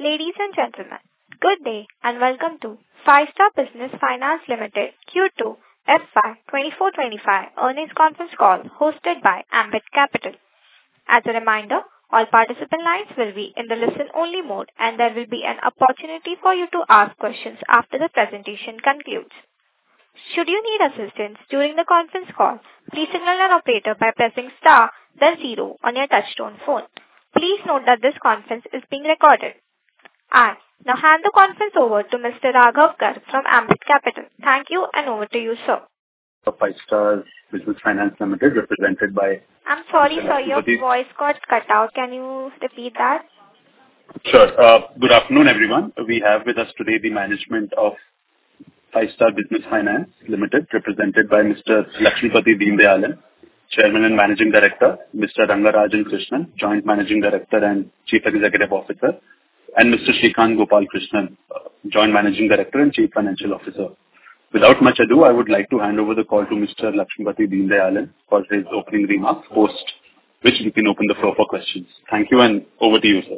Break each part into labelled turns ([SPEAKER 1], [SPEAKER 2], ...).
[SPEAKER 1] Ladies and gentlemen, good day and welcome to Five-Star Business Finance Limited Q2 FY 24-25 earnings conference call hosted by Ambit Capital. As a reminder, all participant lines will be in the listen-only mode and there will be an opportunity for you to ask questions after the presentation concludes. Should you need assistance during the conference call, please signal an operator by pressing star then 0 on your touchtone phone. Please note that this conference is being recorded. I now hand the conference over to Mr. Raghav Garg from Ambit Capital. Thank you and over to you, sir.
[SPEAKER 2] Five-Star Business Finance Limited represented by...
[SPEAKER 1] I'm sorry, sir, your voice got cut out. Can you repeat that?
[SPEAKER 2] Sure. Good afternoon, everyone. We have with us today the management of Five-Star Business Finance Limited, represented by Mr. Lakshmipathy Deendayalan, Chairman and Managing Director, Mr. Rangarajan Krishnan, Joint Managing Director and Chief Executive Officer, and Mr. Shrikant Gopal Krishnan, Joint Managing Director and Chief Financial Officer. Without much ado, I would like to hand over the call to Mr. Lakshmipathy Deendayalan for his opening remarks, post which we can open the floor for questions. Thank you and over to you, sir.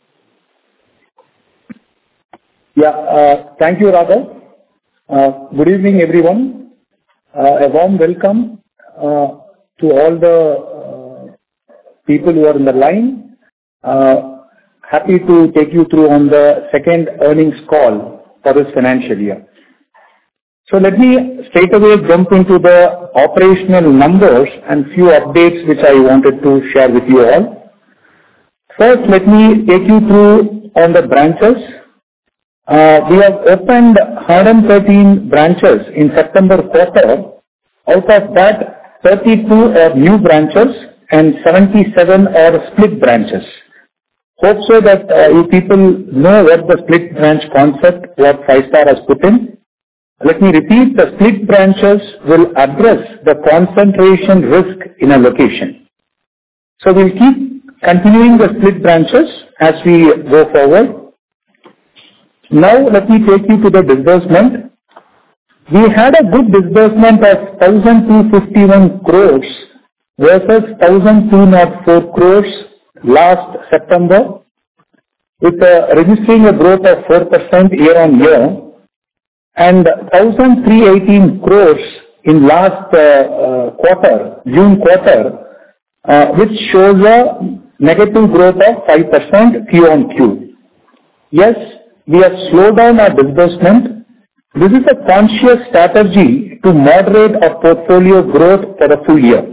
[SPEAKER 3] Thank you, Raghav. Good evening, everyone. A warm welcome to all the people who are in the line. Happy to take you through on the second earnings call for this financial year. So let me straight away jump into the operational numbers and few updates which I wanted to share with you all. First, let me take you through on the branches. We have opened 113 branches in September quarter. Out of that, 32 are new branches and 77 are split branches. Hope so that you people know what the split branch concept, what Five-Star has put in. Let me repeat, the split branches will address the concentration risk in a location. So we'll keep continuing the split branches as we go forward. Now let me take you to the disbursement. We had a good disbursement of 1,251 crores versus 1,204 crores last September, with registering a growth of 4% year on year, and 1,318 crores in last quarter, June quarter, which shows a negative growth of 5% Q on Q. Yes, we have slowed down our disbursement. This is a conscious strategy to moderate our portfolio growth for the full year.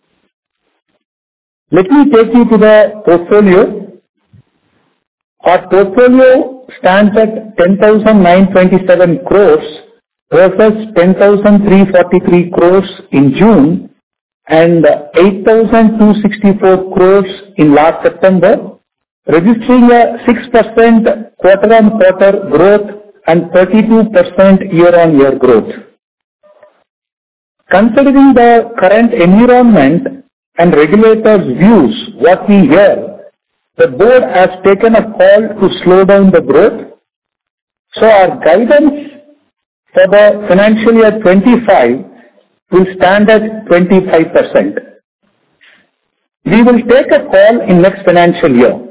[SPEAKER 3] Let me take you to the portfolio. Our portfolio stands at 10,927 crores versus 10,343 crores in June and 8,264 crores in last September, registering a 6% quarter-on-quarter growth and 32% year-on-year growth. Considering the current environment and regulators' views, what we hear, the board has taken a call to slow down the growth. So our guidance for the financial year 25 will stand at 25%. We will take a call in next financial year.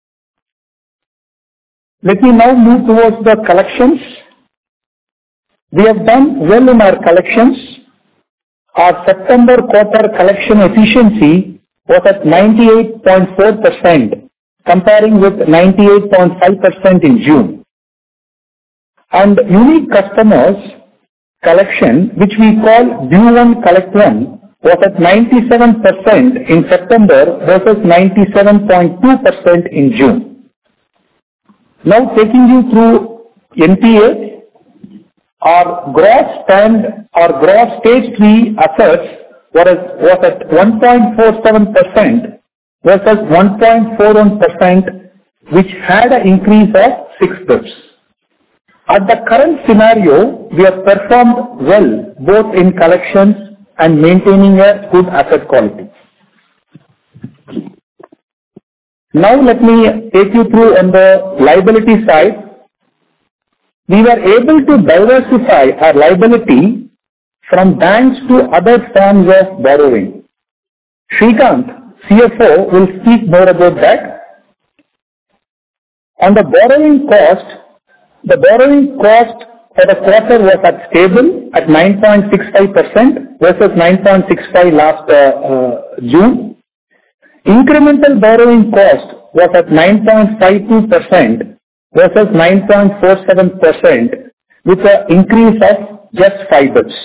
[SPEAKER 3] Let me now move towards the collections. We have done well in our collections. Our September quarter collection efficiency was at 98.4%, comparing with 98.5% in June. And unique customers collection, which we call Due One Collect One, was at 97% in September versus 97.2% in June. Now taking you through NPA, our gross stage 3 assets was at 1.47% versus 1.41%, which had an increase of 6 bps. At the current scenario, we have performed well both in collections and maintaining a good asset quality. Now let me take you through on the liability side. We were able to diversify our liability from banks to other forms of borrowing. Shrikant, CFO, will speak more about that. On the borrowing cost for the quarter was at stable at 9.65% versus 9.65 last June. Incremental borrowing cost was at 9.52% versus 9.47%, with an increase of just 5 bits.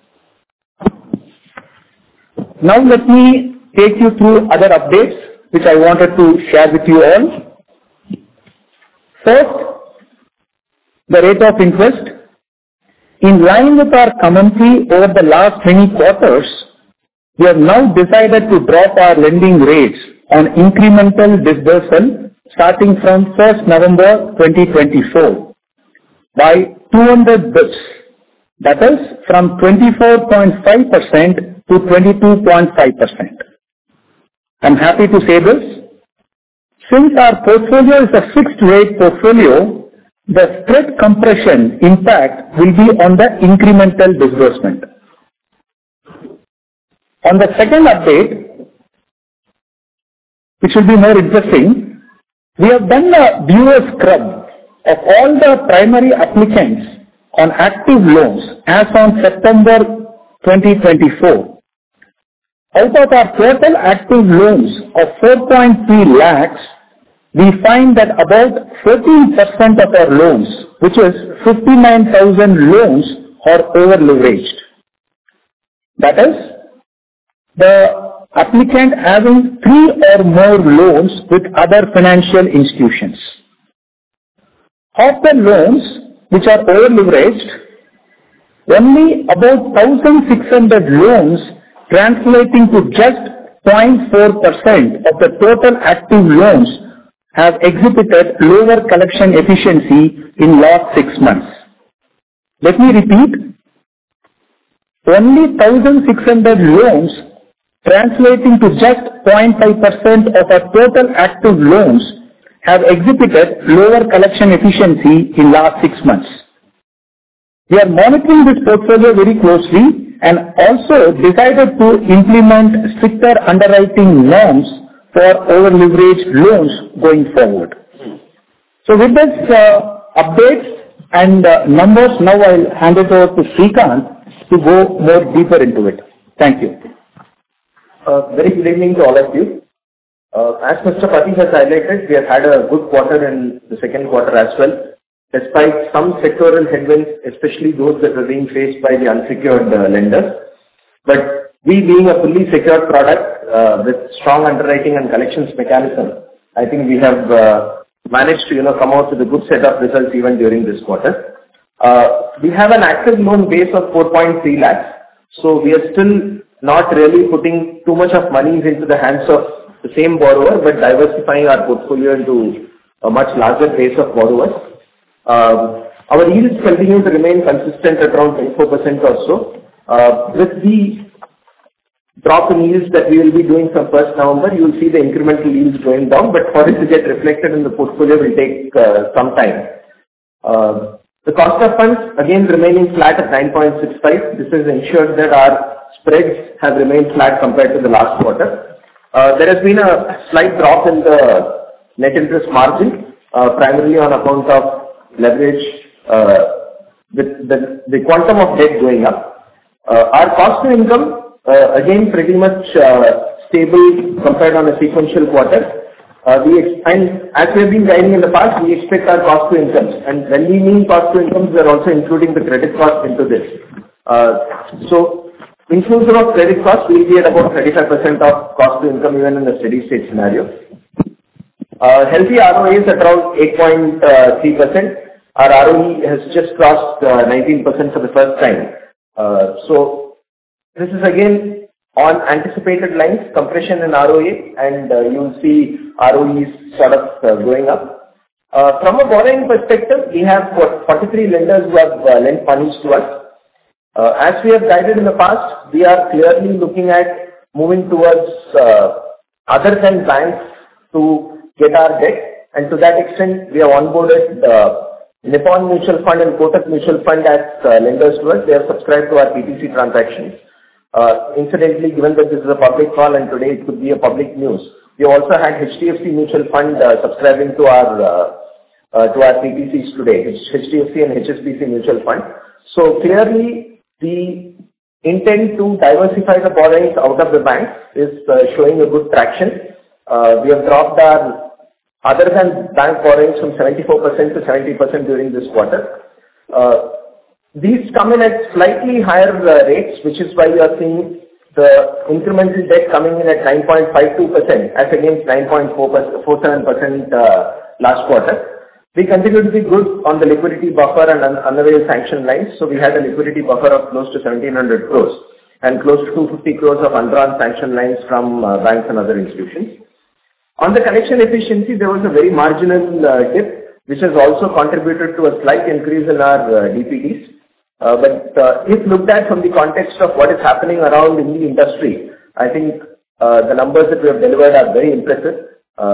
[SPEAKER 3] Now let me take you through other updates which I wanted to share with you all. First, the rate of interest. In line with our commentary over the last many quarters, we have now decided to drop our lending rates on incremental disbursal starting from 1st November 2024 by 200 bits. That is from 24.5% to 22.5%. I'm happy to say this. Since our portfolio is a fixed rate portfolio, the spread compression impact will be on the incremental disbursement. On the second update, which will be more interesting, we have done a bureau scrub of all the primary applicants on active loans as on September 2024. Out of our total active loans of 4.3 lakhs, we find that about 14% of our loans, which is 59,000 loans, are over-leveraged. That is, the applicant having 3 or more loans with other financial institutions. Of the loans which are over-leveraged, only about 1,600 loans translating to just 0.4% of the total active loans have exhibited lower collection efficiency in last 6 months. Let me repeat. Only 1,600 loans translating to just 0.5% of our total active loans have exhibited lower collection efficiency in last 6 months. We are monitoring this portfolio very closely and also decided to implement stricter underwriting norms for over-leveraged loans going forward. So with this updates and numbers, now I'll hand it over to Srikanth to go more deeper into it. Thank you.
[SPEAKER 4] Very good evening to all of you. As Mr. Pati has highlighted, we have had a good quarter in the second quarter as well, despite some sectoral headwinds, especially those that are being faced by the unsecured lenders. But we being a fully secured product with strong underwriting and collections mechanism, I think we have managed to come out with a good set of results even during this quarter. We have an active loan base of 4.3 lakhs, so we are still not really putting too much of money into the hands of the same borrower, but diversifying our portfolio into a much larger base of borrowers. Our yields continue to remain consistent at around 24% or so. With the drop in yields that we will be doing from 1st November, you will see the incremental yields going down, but for it to get reflected in the portfolio will take some time. The cost of funds again remaining flat at 9.65. This has ensured that our spreads have remained flat compared to the last quarter. There has been a slight drop in the net interest margin, primarily on account of leverage with the quantum of debt going up. Our cost to income again pretty much stable compared on a sequential quarter. And as we have been guiding in the past, we expect our cost to incomes. And when we mean cost to incomes, we are also including the credit cost into this. So inclusive of credit cost, we will be at about 35% of cost to income even in a steady state scenario. Healthy ROA is at around 8.3%. Our ROE has just crossed 19% for the first time. So this is again on anticipated lines, compression in ROA, and you will see ROEs sort of going up. From a borrowing perspective, we have 43 lenders who have lent funds to us. As we have guided in the past, we are clearly looking at moving towards other than banks to get our debt, and to that extent, we have onboarded Nippon Mutual Fund and Kotak Mutual Fund as lenders to us. They have subscribed to our PTC transactions. Incidentally, given that this is a public call and today it could be a public news, we also had HDFC Mutual Fund subscribing to our to our PTCs today, which is HDFC and HSBC Mutual Fund. So clearly, the intent to diversify the borrowings out of the bank is showing a good traction. We have dropped our other than bank borrowings from 74% to 70% during this quarter. These come in at slightly higher rates, which is why you are seeing the incremental debt coming in at 9.52% as against 9.47% last quarter. We continue to be good on the liquidity buffer and unavailed sanction lines. So we had a liquidity buffer of close to 1,700 crores and close to 250 crores of undrawn sanction lines from banks and other institutions. On the collection efficiency, there was a very marginal dip, which has also contributed to a slight increase in our DPDs. But if looked at from the context of what is happening around in the industry, I think the numbers that we have delivered are very impressive.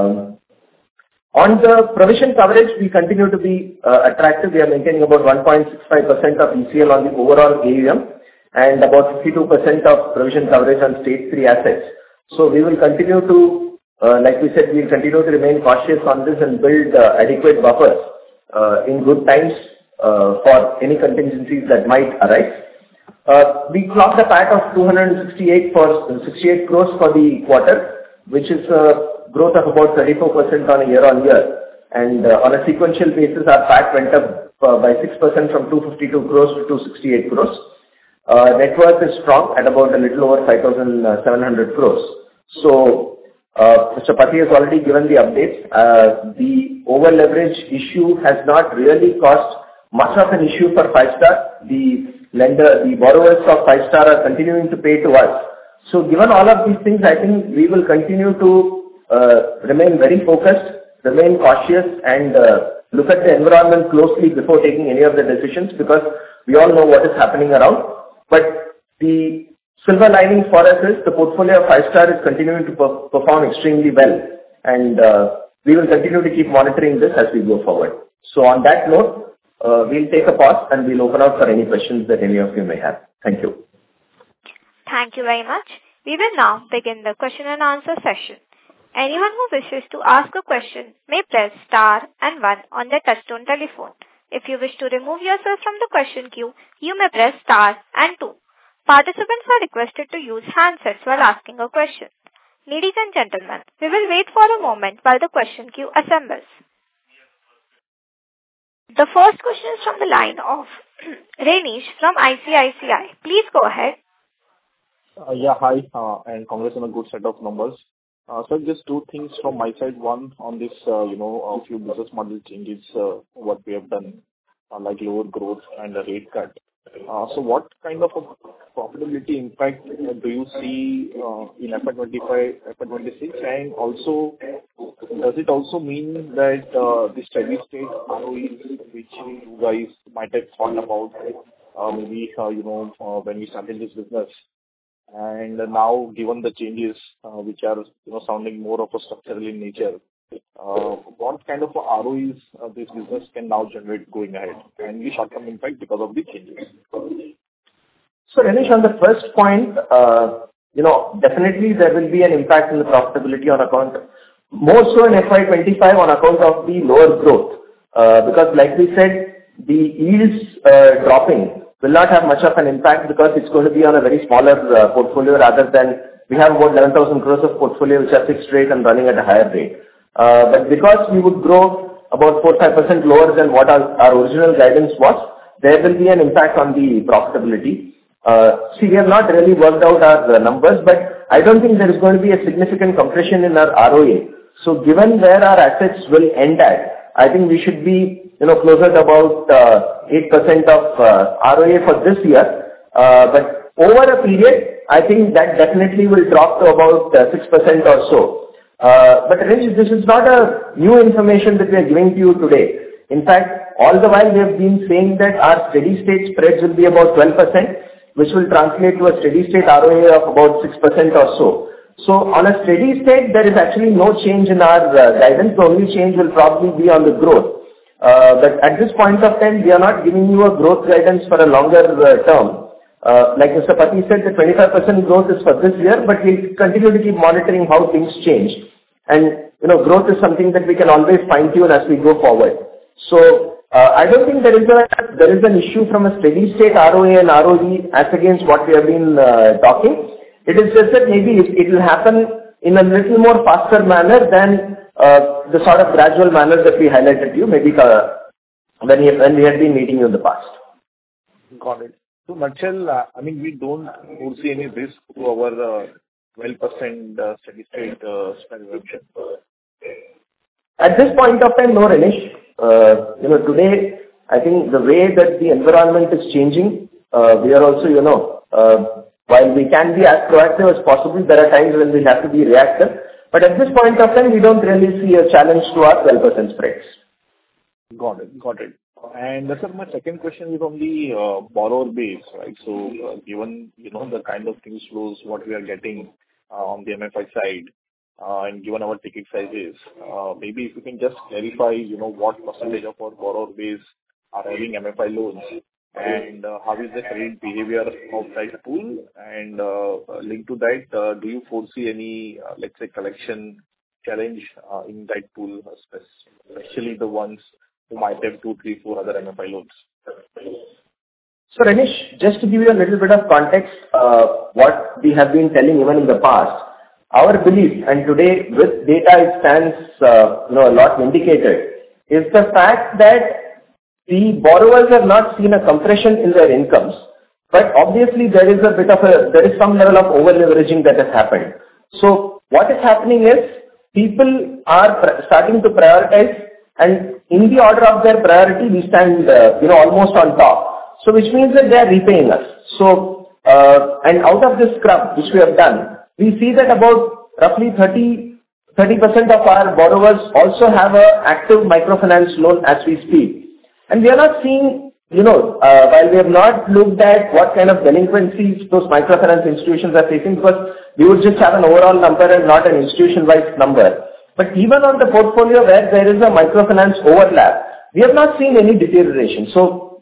[SPEAKER 4] On the provision coverage, we continue to be attractive. We are maintaining about 1.65% of ECL on the overall AUM and about 52% of provision coverage on stage 3 assets. So we will continue to, like we said, we will continue to remain cautious on this and build adequate buffers in good times for any contingencies that might arise. We clocked a PAT of 268 crores for the quarter, which is a growth of about 34% on a year-on-year. And on a sequential basis, our PAT went up by 6% from 252 crores to 268 crores. Net worth is strong at about a little over 5,700 crores. So Mr. Pati has already given the updates. The over-leverage issue has not really caused much of an issue for Five Star. The borrowers of Five Star are continuing to pay to us. So given all of these things, I think we will continue to remain very focused, remain cautious, and look at the environment closely before taking any of the decisions, because we all know what is happening around. But the silver lining for us is the portfolio of Five Star is continuing to perform extremely well, and we will continue to keep monitoring this as we go forward. So on that note, we'll take a pause and we'll open up for any questions that any of you may have. Thank you.
[SPEAKER 1] Thank you very much. We will now begin the question and answer session. Anyone who wishes to ask a question may press star and 1 on their touchtone telephone. If you wish to remove yourself from the question queue, you may press star and 2. Participants are requested to use handsets while asking a question. Ladies and gentlemen, we will wait for a moment while the question queue assembles. The first question is from the line of Renish from ICICI. Please go ahead.
[SPEAKER 5] Hi, and congrats on a good set of numbers. So just two things from my side. One on this, a few business model changes, what we have done, like lower growth and a rate cut. So what kind of a profitability impact do you see in FY25, FY26? And also, does it also mean that the steady state ROE, which you guys might have thought about, maybe, when we started this business, and now given the changes, which are, sounding more of a structural in nature, what kind of ROEs this business can now generate going ahead, and the short-term impact because of the changes?
[SPEAKER 4] So, Renish, on the first point, definitely there will be an impact in the profitability on account, more so in FY25 on account of the lower growth. Because like we said, the yields dropping will not have much of an impact because it's going to be on a very smaller portfolio rather than we have about 11,000 crores of portfolio which are fixed rate and running at a higher rate. But because we would grow about 4-5% lower than what our original guidance was, there will be an impact on the profitability. We have not really worked out our numbers, but I don't think there is going to be a significant compression in our ROA. So given where our assets will end at, I think we should be closer to about 8% of ROA for this year. But over a period, I think that definitely will drop to about 6% or so. But Renish, this is not a new information that we are giving to you today. In fact, all the while we have been saying that our steady state spreads will be about 12%, which will translate to a steady state ROA of about 6% or so. So on a steady state, there is actually no change in our guidance. The only change will probably be on the growth. But at this point of time, we are not giving you a growth guidance for a longer term. Like Mr. Pati said, the 25% growth is for this year, but we'll continue to keep monitoring how things change. And, growth is something that we can always fine-tune as we go forward. So I don't think there is an issue from a steady state ROA and ROE as against what we have been talking. It is just that maybe it will happen in a little more faster manner than the sort of gradual manner that we highlighted to you, maybe when we had been meeting you in the past.
[SPEAKER 5] Got it. So, Nutshell, I mean, we don't foresee any risk to our 12% steady state spread reduction.
[SPEAKER 4] At this point of time, no, Renish. Today, I think the way that the environment is changing, we are also, while we can be as proactive as possible, there are times when we have to be reactive. But at this point of time, we don't really see a challenge to our 12% spreads.
[SPEAKER 5] Got it. And sir, my second question is on the borrower base, right? So, given, the kind of news flows, what we are getting on the MFI side, and given our ticket sizes, maybe if you can just clarify, what percentage of our borrower base are having MFI loans, and how is the credit behavior of that pool? And linked to that, do you foresee any, let's say, collection challenge in that pool, especially the ones who might have 2, 3, 4 other MFI loans?
[SPEAKER 4] So, Renish, just to give you a little bit of context, what we have been telling even in the past, our belief, and today with data it stands a lot vindicated, is the fact that the borrowers have not seen a compression in their incomes, but obviously there is some level of over-leveraging that has happened. So what is happening is people are starting to prioritize, and in the order of their priority, we stand almost on top. So which means that they are repaying us. So and out of this scrub which we have done, we see that about roughly 30% of our borrowers also have an active microfinance loan as we speak. And we are not seeing, while we have not looked at what kind of delinquencies those microfinance institutions are facing, because we would just have an overall number and not an institution-wise number. But even on the portfolio where there is a microfinance overlap, we have not seen any deterioration. So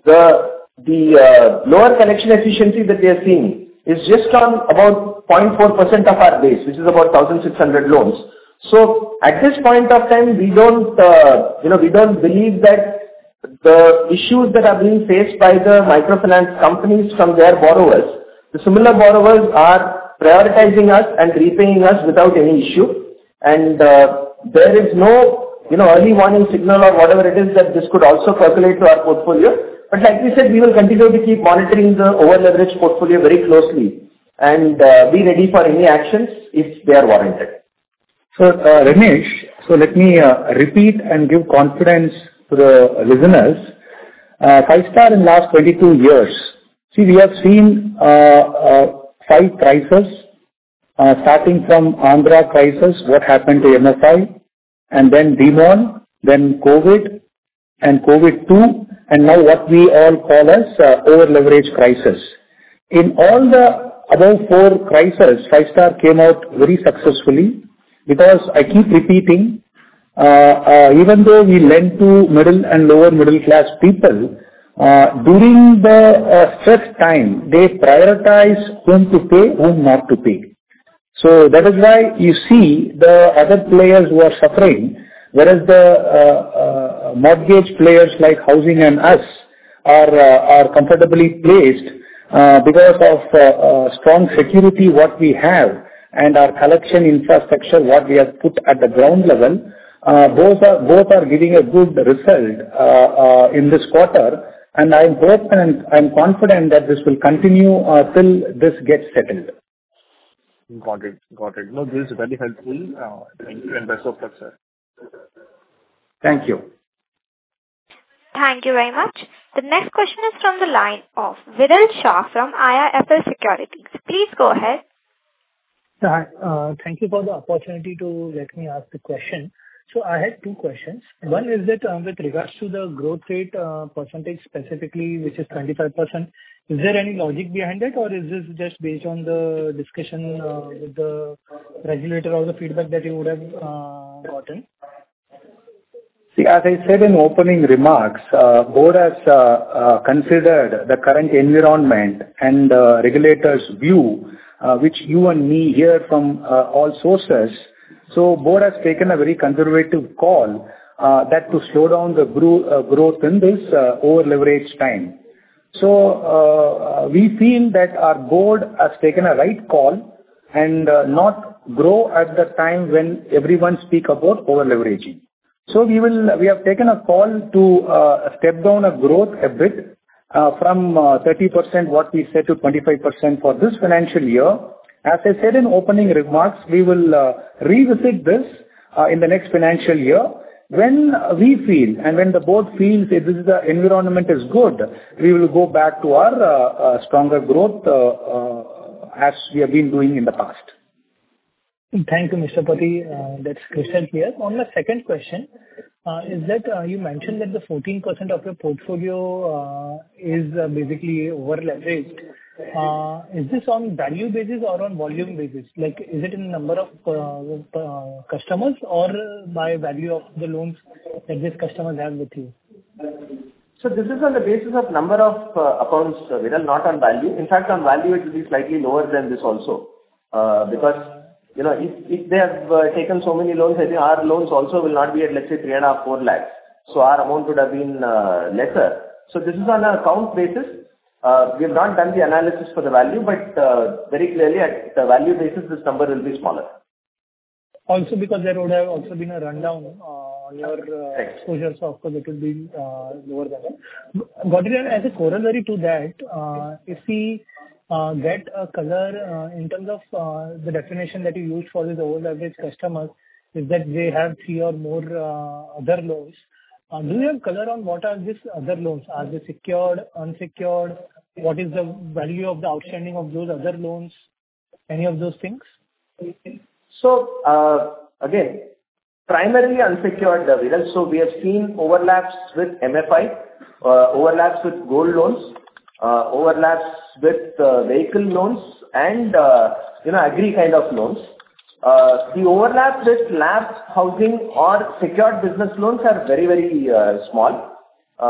[SPEAKER 4] the lower collection efficiency that we are seeing is just on about 0.4% of our base, which is about 1,600 loans. So at this point of time, we don't believe that the issues that are being faced by the microfinance companies from their borrowers, the similar borrowers are prioritizing us and repaying us without any issue. And there is no, early warning signal or whatever it is that this could also percolate to our portfolio. But like we said, we will continue to keep monitoring the over-leveraged portfolio very closely and be ready for any actions if they are warranted.
[SPEAKER 3] So, Ramesh, let me repeat and give confidence to the listeners. Five-Star in last 22 years, we have seen 5 crises, starting from Andhra crisis, what happened to MFI, and then Demon, then COVID, and COVID-2, and now what we all call as over-leverage crisis. In all the above 4 crises, Five-Star came out very successfully, because I keep repeating, even though we lend to middle and lower middle class people, during the stress time, they prioritize whom to pay, whom not to pay. So that is why you see the other players who are suffering, whereas the mortgage players like Housing and us are comfortably placed because of strong security what we have and our collection infrastructure what we have put at the ground level. Both are giving a good result in this quarter, and I hope and I'm confident that this will continue till this gets settled.
[SPEAKER 5] Got it. No, this is very helpful. Thank you and best of luck, sir.
[SPEAKER 3] Thank you.
[SPEAKER 1] Thank you very much. The next question is from the line of Viral Shah from IIFL Securities. Please go ahead.
[SPEAKER 6] Hi. Thank you for the opportunity to let me ask the question. So I had 2 questions. One is that with regards to the growth rate percentage specifically, which is 25%, is there any logic behind it, or is this just based on the discussion with the regulator or the feedback that you would have gotten?
[SPEAKER 3] See, as I said in opening remarks, board has considered the current environment and regulators' view, which you and me hear from all sources. So board has taken a very conservative call that to slow down the growth in this over-leveraged time. So we feel that our board has taken a right call and not grow at the time when everyone speak about over-leveraging. So we have taken a call to step down a growth a bit from 30% what we said to 25% for this financial year. As I said in opening remarks, we will revisit this in the next financial year. When we feel and when the board feels that the environment is good, we will go back to our stronger growth as we have been doing in the past.
[SPEAKER 6] Thank you, Mr. Pati. That's crystal clear. On my second question, is that you mentioned that the 14% of your portfolio is basically over-leveraged. Is this on value basis or on volume basis? Like, is it in number of customers or by value of the loans that these customers have with you?
[SPEAKER 4] So this is on the basis of number of accounts, Viral, not on value. In fact, on value, it will be slightly lower than this also. Because, you know, if they have taken so many loans, I think our loans also will not be at, let's say, 3.5, 4 lakhs. So our amount would have been lesser. So this is on an account basis. We have not done the analysis for the value, but very clearly at the value basis, this number will be smaller.
[SPEAKER 6] Also because there would have also been a rundown on your exposure, so of course it will be lower than that. Got it. And as a corollary to that, if we get a color in terms of the definition that you used for these over-leveraged customers, is that they have 3 or more other loans. Do you have color on what are these other loans? Are they secured, unsecured? What is the value of the outstanding of those other loans? Any of those things?
[SPEAKER 4] So, again, primarily unsecured, Viral. So we have seen overlaps with MFI, overlaps with gold loans, overlaps with vehicle loans and, agri kind of loans. The overlaps with LAP, housing or secured business loans are very, very small.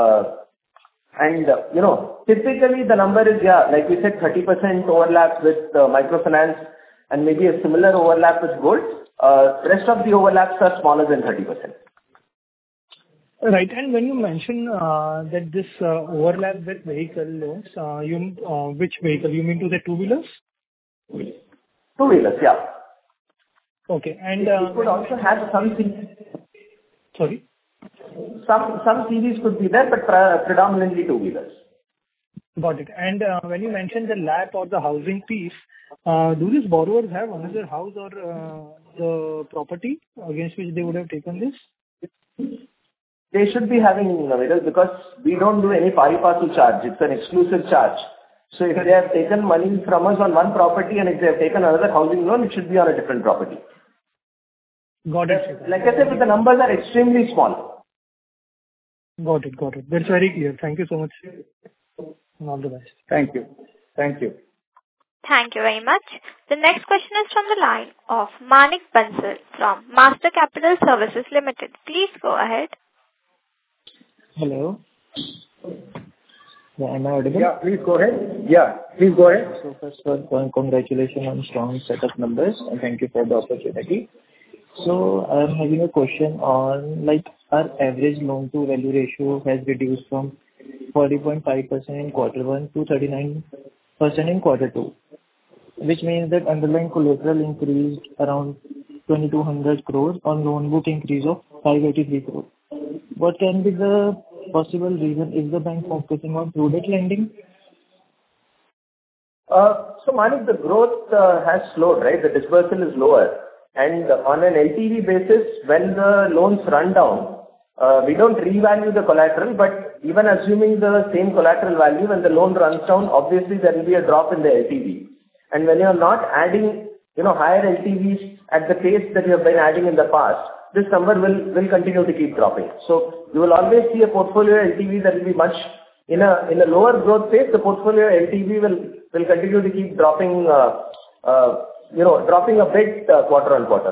[SPEAKER 4] Typically the number is, like we said, 30% overlap with microfinance and maybe a similar overlap with gold. Rest of the overlaps are smaller than 30%.
[SPEAKER 6] Right. And when you mention that this overlap with vehicle loans, which vehicle? You mean to the two-wheelers?
[SPEAKER 4] Two-wheelers, yeah.
[SPEAKER 6] Okay. And
[SPEAKER 4] it could also have some
[SPEAKER 6] Sorry?
[SPEAKER 4] Some CVs could be there, but predominantly two-wheelers.
[SPEAKER 6] Got it. And when you mentioned the LAP or the housing piece, do these borrowers have another house or the property against which they would have taken this?
[SPEAKER 4] They should be having, Viral, because we don't do any pari passu charge. It's an exclusive charge. So if they have taken money from us on one property and if they have taken another housing loan, it should be on a different property.
[SPEAKER 6] Got it.
[SPEAKER 4] Like I said, the numbers are extremely small.
[SPEAKER 6] Got it. That's very clear. Thank you so much. And all the best.
[SPEAKER 3] Thank you.
[SPEAKER 1] Thank you very much. The next question is from the line of Manik Bansal from Master Capital Services Limited. Please go ahead.
[SPEAKER 7] Hello. Yeah, am I audible?
[SPEAKER 3] Yeah, please go ahead.
[SPEAKER 7] So first of all, congratulations on strong set of numbers and thank you for the opportunity. So I'm having a question on like our average loan to value ratio has reduced from 40.5% in quarter 1 to 39% in quarter 2, which means that underlying collateral increased around 2200 crores on loan book increase of 583 crores. What can be the possible reason? Is the bank focusing on prudent lending?
[SPEAKER 4] So Manik, the growth has slowed, right? The disbursal is lower. And on an LTV basis, when the loans run down, we don't revalue the collateral, but even assuming the same collateral value, when the loan runs down, obviously there will be a drop in the LTV. And when you are not adding, higher LTVs at the pace that you have been adding in the past, this number will continue to keep dropping. So you will always see a portfolio LTV that will be much in a lower growth phase. The portfolio LTV will continue to keep dropping, dropping a bit quarter on quarter.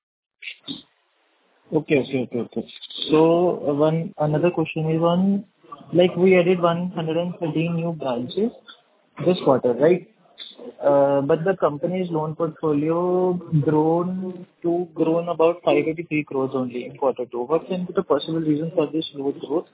[SPEAKER 7] Okay. So another question is on, like we added 113 new branches this quarter, right? but the company's loan portfolio grown about 583 crores only in quarter two. What can be the possible reason for this low growth?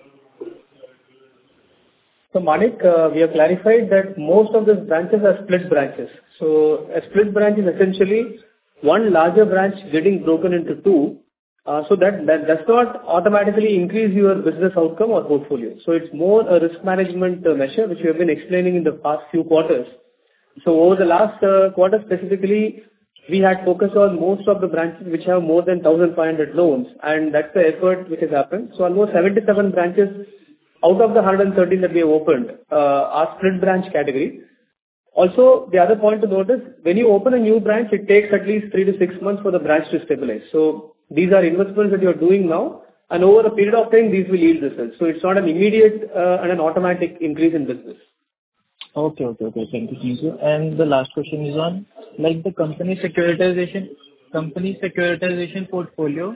[SPEAKER 3] So, Manik, we have clarified that most of these branches are split branches. So, a split branch is essentially one larger branch getting broken into two. So that does not automatically increase your business outcome or portfolio. So it's more a risk management measure, which we have been explaining in the past few quarters. So over the last quarter specifically, we had focused on most of the branches which have more than 1,500 loans, and that's the effort which has happened. So almost 77 branches out of the 113 that we have opened are split branch category. Also, the other point to note is when you open a new branch, it takes at least 3 to 6 months for the branch to stabilize. So these are investments that you are doing now, and over a period of time, these will yield results. So it's not an immediate and an automatic increase in business.
[SPEAKER 7] Okay. Thank you. And the last question is on, like, the company securitization portfolio.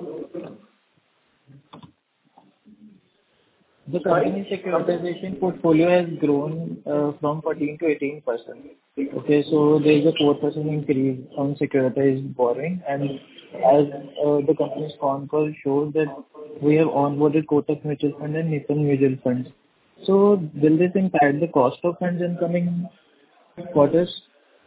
[SPEAKER 7] The company securitization portfolio has grown from 14 to 18%. Okay, so there is a 4% increase on securitized borrowing, and as the company's con call shows that we have onboarded Kotak Mutual Fund and Nippon Mutual Fund. So will this impact the cost of funds in coming quarters?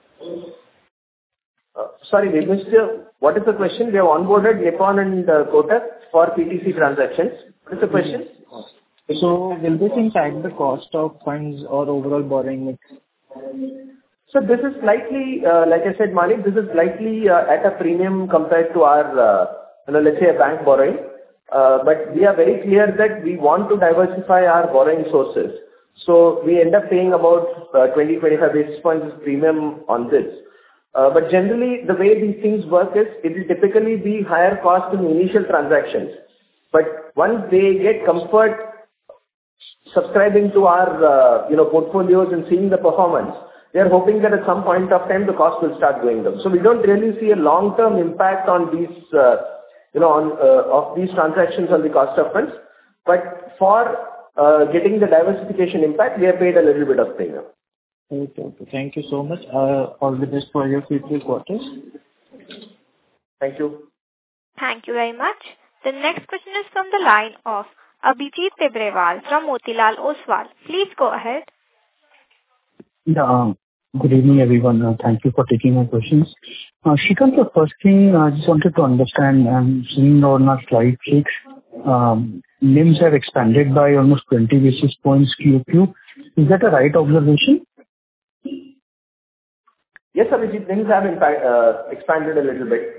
[SPEAKER 4] Sorry, we missed you. What is the question? We have onboarded Nippon and Kotak for PTC transactions. What is the question?
[SPEAKER 7] So will this impact the cost of funds or overall borrowing mix?
[SPEAKER 4] So this is slightly, like I said, Manik, this is slightly at a premium compared to our, let's say, a bank borrowing. But we are very clear that we want to diversify our borrowing sources. So we end up paying about 20-25 basis points premium on this. But generally, the way these things work is it will typically be higher cost in initial transactions. But once they get comfort subscribing to our portfolios and seeing the performance, they are hoping that at some point of time the cost will start going down. So we don't really see a long-term impact on these of these transactions on the cost of funds. But for getting the diversification impact, we have paid a little bit of premium.
[SPEAKER 7] Okay. Thank you so much. All the best for your future quarters.
[SPEAKER 4] Thank you.
[SPEAKER 1] Thank you very much. The next question is from the line of Abhijit Tibrewal from Motilal Oswal. Please go ahead.
[SPEAKER 8] Yeah, good evening, everyone. Thank you for taking my questions. Shrikant, the first thing I just wanted to understand, I'm seeing on our slide 6, NIMs have expanded by almost 20 basis points QQ. Is that a right observation?
[SPEAKER 4] Yes, Abhijit, NIMs have expanded a little bit.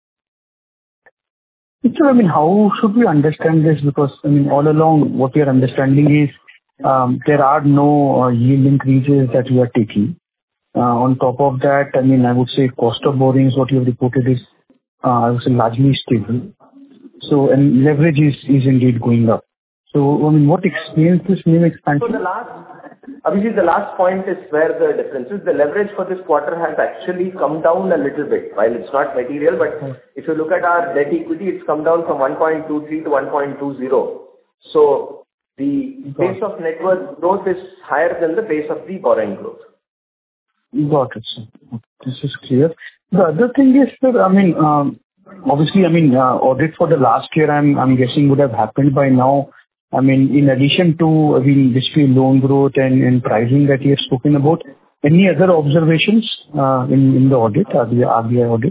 [SPEAKER 8] So, how should we understand this? Because, all along what we are understanding is there are no yield increases that we are taking. On top of that, I would say cost of borrowings, what you have reported is, I would say, largely stable. So, and leverage is indeed going up. So, what explains this NIM expansion?
[SPEAKER 4] So Abhijit, the last point is where the difference is. The leverage for this quarter has actually come down a little bit. While it's not material, but if you look at our debt equity, it's come down from 1.23 to 1.20. So the pace of net worth growth is higher than the pace of the borrowing growth.
[SPEAKER 8] Got it, sir. This is clear. The other thing is, sir, obviously, audit for the last year, I'm guessing would have happened by now. In addition to basically loan growth and pricing that you have spoken about, any other observations in the audit, RBI audit?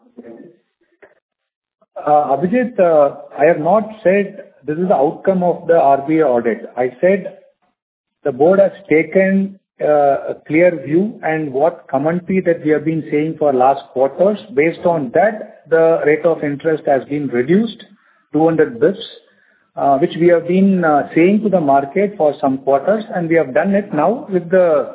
[SPEAKER 3] Abhijit, I have not said this is the outcome of the RBI audit. I said the board has taken a clear view and what commentary that we have been saying for last quarters. Based on that, the rate of interest has been reduced 200 bps. Which we have been saying to the market for some quarters, and we have done it now with the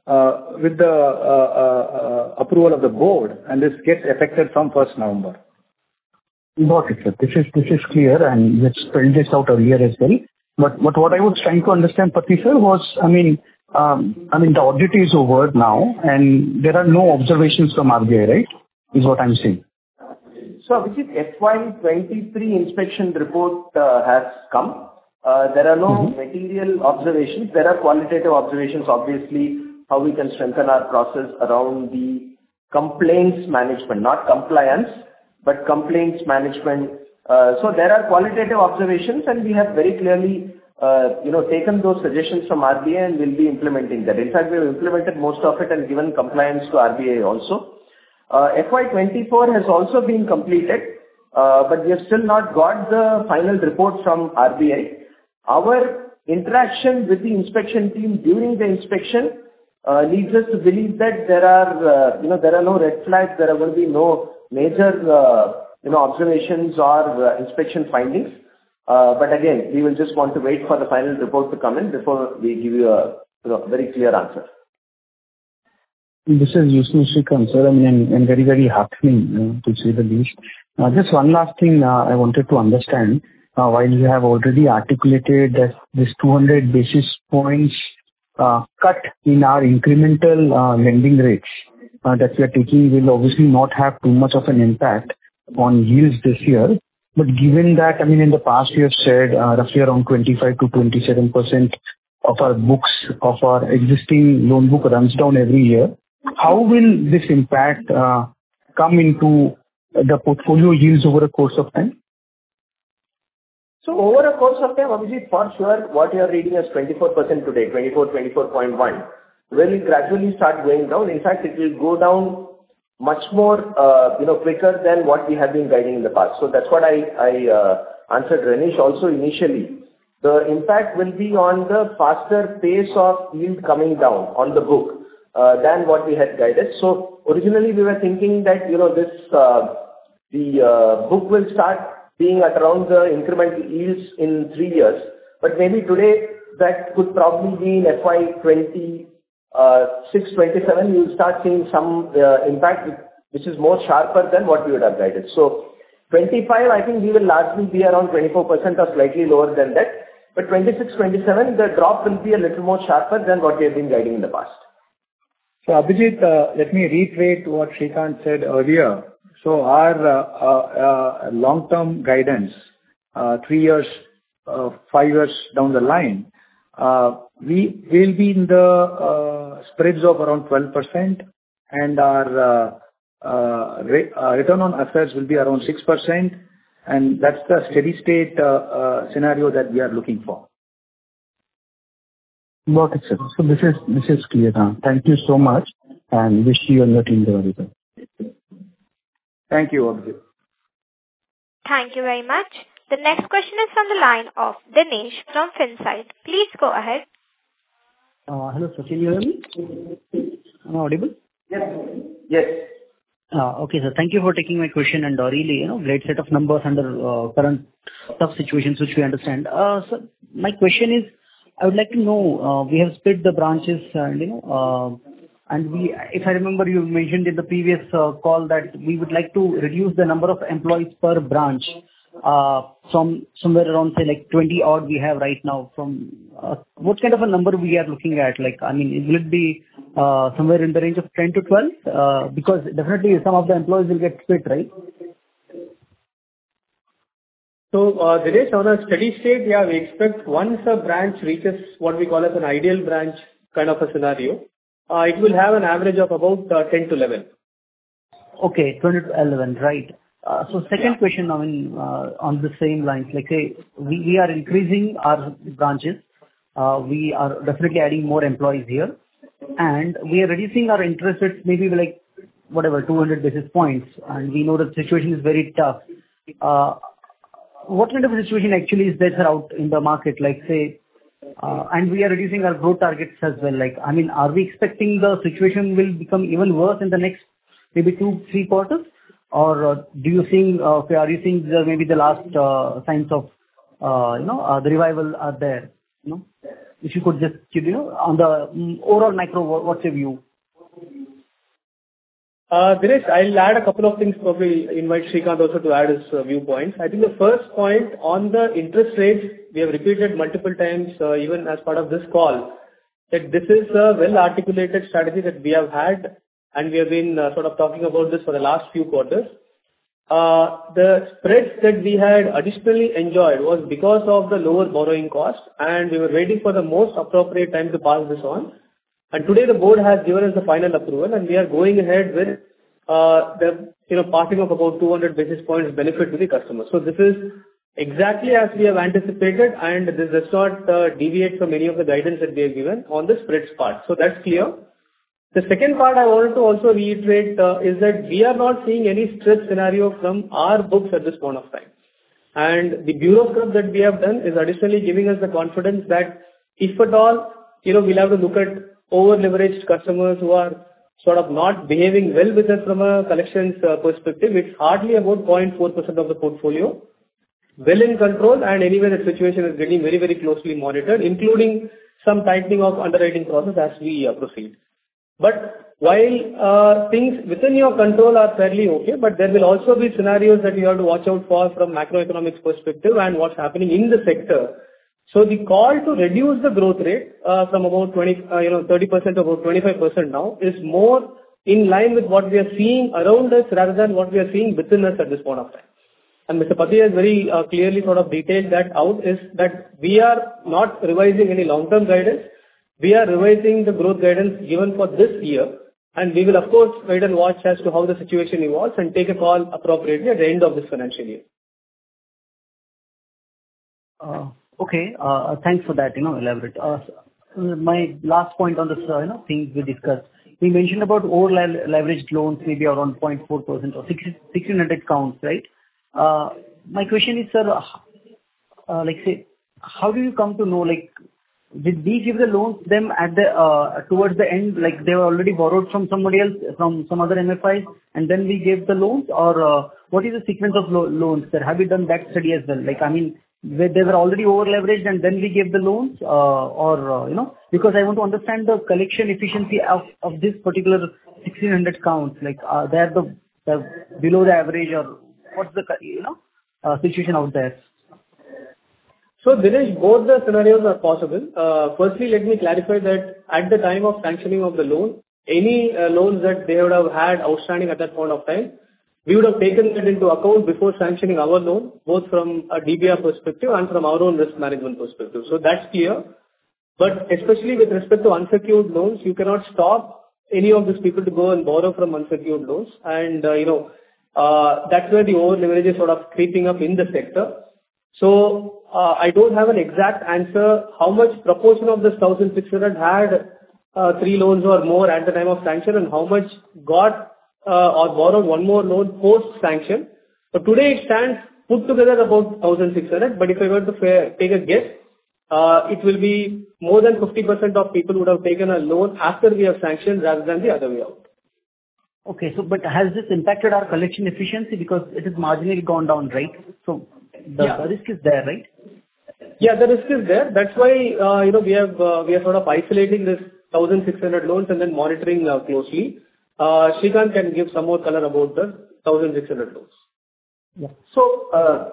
[SPEAKER 3] approval of the board, and this gets effective from 1st November.
[SPEAKER 8] Got it, sir. This is clear, and let's spell this out earlier as well. But what I was trying to understand, Pati sir, was, the audit is over now, and there are no observations from RBI, right? Is what I'm saying.
[SPEAKER 4] So, Abhijit, FY23 inspection report has come. There are no material observations. There are qualitative observations, obviously, how we can strengthen our process around the complaints management, not compliance, but complaints management. So there are qualitative observations, and we have very clearly, taken those suggestions from RBI and will be implementing that. In fact, we have implemented most of it and given compliance to RBI also. FY24 has also been completed, but we have still not got the final report from RBI. Our interaction with the inspection team during the inspection leads us to believe that there are no red flags, there are going to be no major, observations or inspection findings. But again, we will just want to wait for the final report to come in before we give you a very clear answer.
[SPEAKER 8] This is useful, Srikanth, sir. I mean, and very, very heartening, to say the least. Just one last thing I wanted to understand. While you have already articulated that this 200 basis points cut in our incremental lending rates that we are taking will obviously not have too much of an impact on yields this year. But given that, I mean, in the past you have said roughly around 25 to 27% of our books, of our existing loan book runs down every year, how will this impact come into the portfolio yields over a course of time?
[SPEAKER 4] So over a course of time, Abhijit, for sure, what you are reading as 24% today, 24.1, will gradually start going down. In fact, it will go down much more, quicker than what we have been guiding in the past. So that's what I answered Renish also initially. The impact will be on the faster pace of yield coming down on the book than what we had guided. So originally we were thinking that, the book will start being at around the incremental yields in 3 years. But maybe today that could probably be in FY26, 27, you will start seeing some impact which is more sharper than what we would have guided. So 25, I think we will largely be around 24% or slightly lower than that. But 26, 27, the drop will be a little more sharper than what we have been guiding in the past.
[SPEAKER 3] So Abhijit, let me reiterate what Srikanth said earlier. So our long-term guidance, 3 years, 5 years down the line, we will be in the spreads of around 12%, and our return on assets will be around 6%, and that's the steady state scenario that we are looking for.
[SPEAKER 8] Got it, sir. So this is clear now. Thank you so much, and wish you and your team the very best.
[SPEAKER 3] Thank you, Abhijit.
[SPEAKER 1] Thank you very much. The next question is from the line of Dinesh from Finsight. Please go ahead.
[SPEAKER 9] Hello, sir. Can you hear me? Am I audible?
[SPEAKER 4] Yes.
[SPEAKER 9] Okay, sir. Thank you for taking my question, and really, great set of numbers under current tough situations, which we understand. So my question is, I would like to know, we have split the branches and we, if I remember, you mentioned in the previous call that we would like to reduce the number of employees per branch from somewhere around, say, like 20 odd we have right now. From what kind of a number we are looking at? Like, I mean, will it be somewhere in the range of 10 to 12? Because definitely some of the employees will get split, right?
[SPEAKER 10] So, Dinesh, on a steady state, yeah, we expect once a branch reaches what we call as an ideal branch kind of a scenario, it will have an average of about 10 to 11.
[SPEAKER 9] Okay, 20 to 11, right. So second question, I mean, on the same lines, like say, we are increasing our branches, we are definitely adding more employees here, and we are reducing our interest rates maybe like, whatever, 200 basis points, and we know that the situation is very tough. What kind of a situation actually is there out in the market, like say, and we are reducing our growth targets as well. Like, I mean, are we expecting the situation will become even worse in the next maybe 2-3 quarters? Or do you think, are you seeing maybe the last signs of, the revival are there? If you could just give, on the overall macro, what's your view?
[SPEAKER 10] Dinesh, I'll add a couple of things, probably invite Srikanth also to add his viewpoints. I think the first point on the interest rates, we have repeated multiple times, even as part of this call, that this is a well-articulated strategy that we have had, and we have been sort of talking about this for the last few quarters. The spreads that we had additionally enjoyed was because of the lower borrowing cost, and we were waiting for the most appropriate time to pass this on. And today the board has given us the final approval, and we are going ahead with the passing of about 200 basis points benefit to the customer. So this is exactly as we have anticipated, and this does not deviate from any of the guidance that we have given on the spreads part. So that's clear. The second part I wanted to also reiterate is that we are not seeing any stress scenario from our books at this point of time. And the bureau scrub that we have done is additionally giving us the confidence that if at all, we'll have to look at over-leveraged customers who are sort of not behaving well with us from a collections perspective. It's hardly about 0.4% of the portfolio. Well in control, and anyway the situation is getting very, very closely monitored, including some tightening of underwriting process as we proceed. But while things within your control are fairly okay, but there will also be scenarios that you have to watch out for from macroeconomics perspective and what's happening in the sector. So the call to reduce the growth rate from about 30% to about 25% now is more in line with what we are seeing around us rather than what we are seeing within us at this point of time. And Mr. Pati has very clearly sort of detailed that out, is that we are not revising any long-term guidance. We are revising the growth guidance given for this year, and we will of course wait and watch as to how the situation evolves and take a call appropriately at the end of this financial year.
[SPEAKER 9] Okay. Thanks for that, elaborate. My last point on this, things we discussed. We mentioned about over-leveraged loans, maybe around 0.4% or 1,600 counts, right? My question is, sir, how do you come to know, did we give the loans them at the towards the end, like they were already borrowed from somebody else, from some other MFIs, and then we gave the loans, or what is the sequence of loans, sir? Have you done that study as well? They were already over-leveraged and then we gave the loans, because I want to understand the collection efficiency of this particular 1,600 counts, they're below the average, or what's the situation out there?
[SPEAKER 10] So Dinesh, both the scenarios are possible. Firstly, let me clarify that at the time of sanctioning of the loan, any loans that they would have had outstanding at that point of time, we would have taken that into account before sanctioning our loan, both from a DBR perspective and from our own risk management perspective. So that's clear. But especially with respect to unsecured loans, you cannot stop any of these people to go and borrow from unsecured loans. And, that's where the over-leverage is sort of creeping up in the sector. So, I don't have an exact answer how much proportion of this 1,600 had 3 loans or more at the time of sanction and how much got or borrowed one more loan post-sanction. So today it stands put together about 1,600, but if I were to take a guess, it will be more than 50% of people would have taken a loan after we have sanctioned rather than the other way out.
[SPEAKER 9] Okay, so but has this impacted our collection efficiency, because it has marginally gone down, right? So the risk is there, right?
[SPEAKER 10] Yeah, the risk is there. That's why we are sort of isolating this 1,600 loans and then monitoring closely. Srikanth can give some more color about the 1,600 loans.
[SPEAKER 4] Yeah. So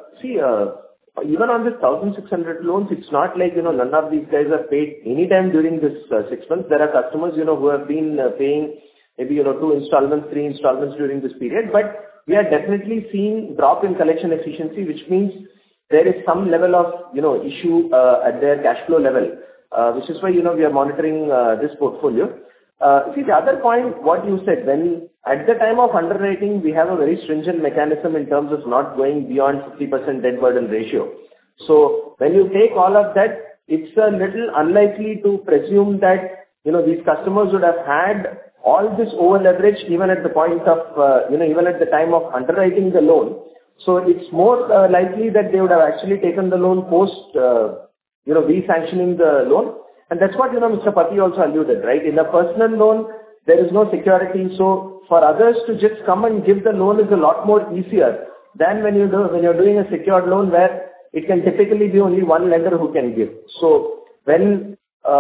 [SPEAKER 4] even on this 1,600 loans, it's not like none of these guys are paid anytime during this 6 months. There are customers who have been paying maybe 2 installments, 3 installments during this period, but we are definitely seeing drop in collection efficiency, which means there is some level of issue at their cash flow level, which is why we are monitoring this portfolio. See, the other point, what you said, when at the time of underwriting, we have a very stringent mechanism in terms of not going beyond 50% debt burden ratio. So when you take all of that, it's a little unlikely to presume that these customers would have had all this over leverage even at the point of even at the time of underwriting the loan. So it's more likely that they would have actually taken the loan post re-sanctioning the loan. And that's what Mr. Pati also alluded, right? In a personal loan, there is no security. So for others to just come and give the loan is a lot more easier than when you're doing a secured loan, where it can typically be only one lender who can give. So when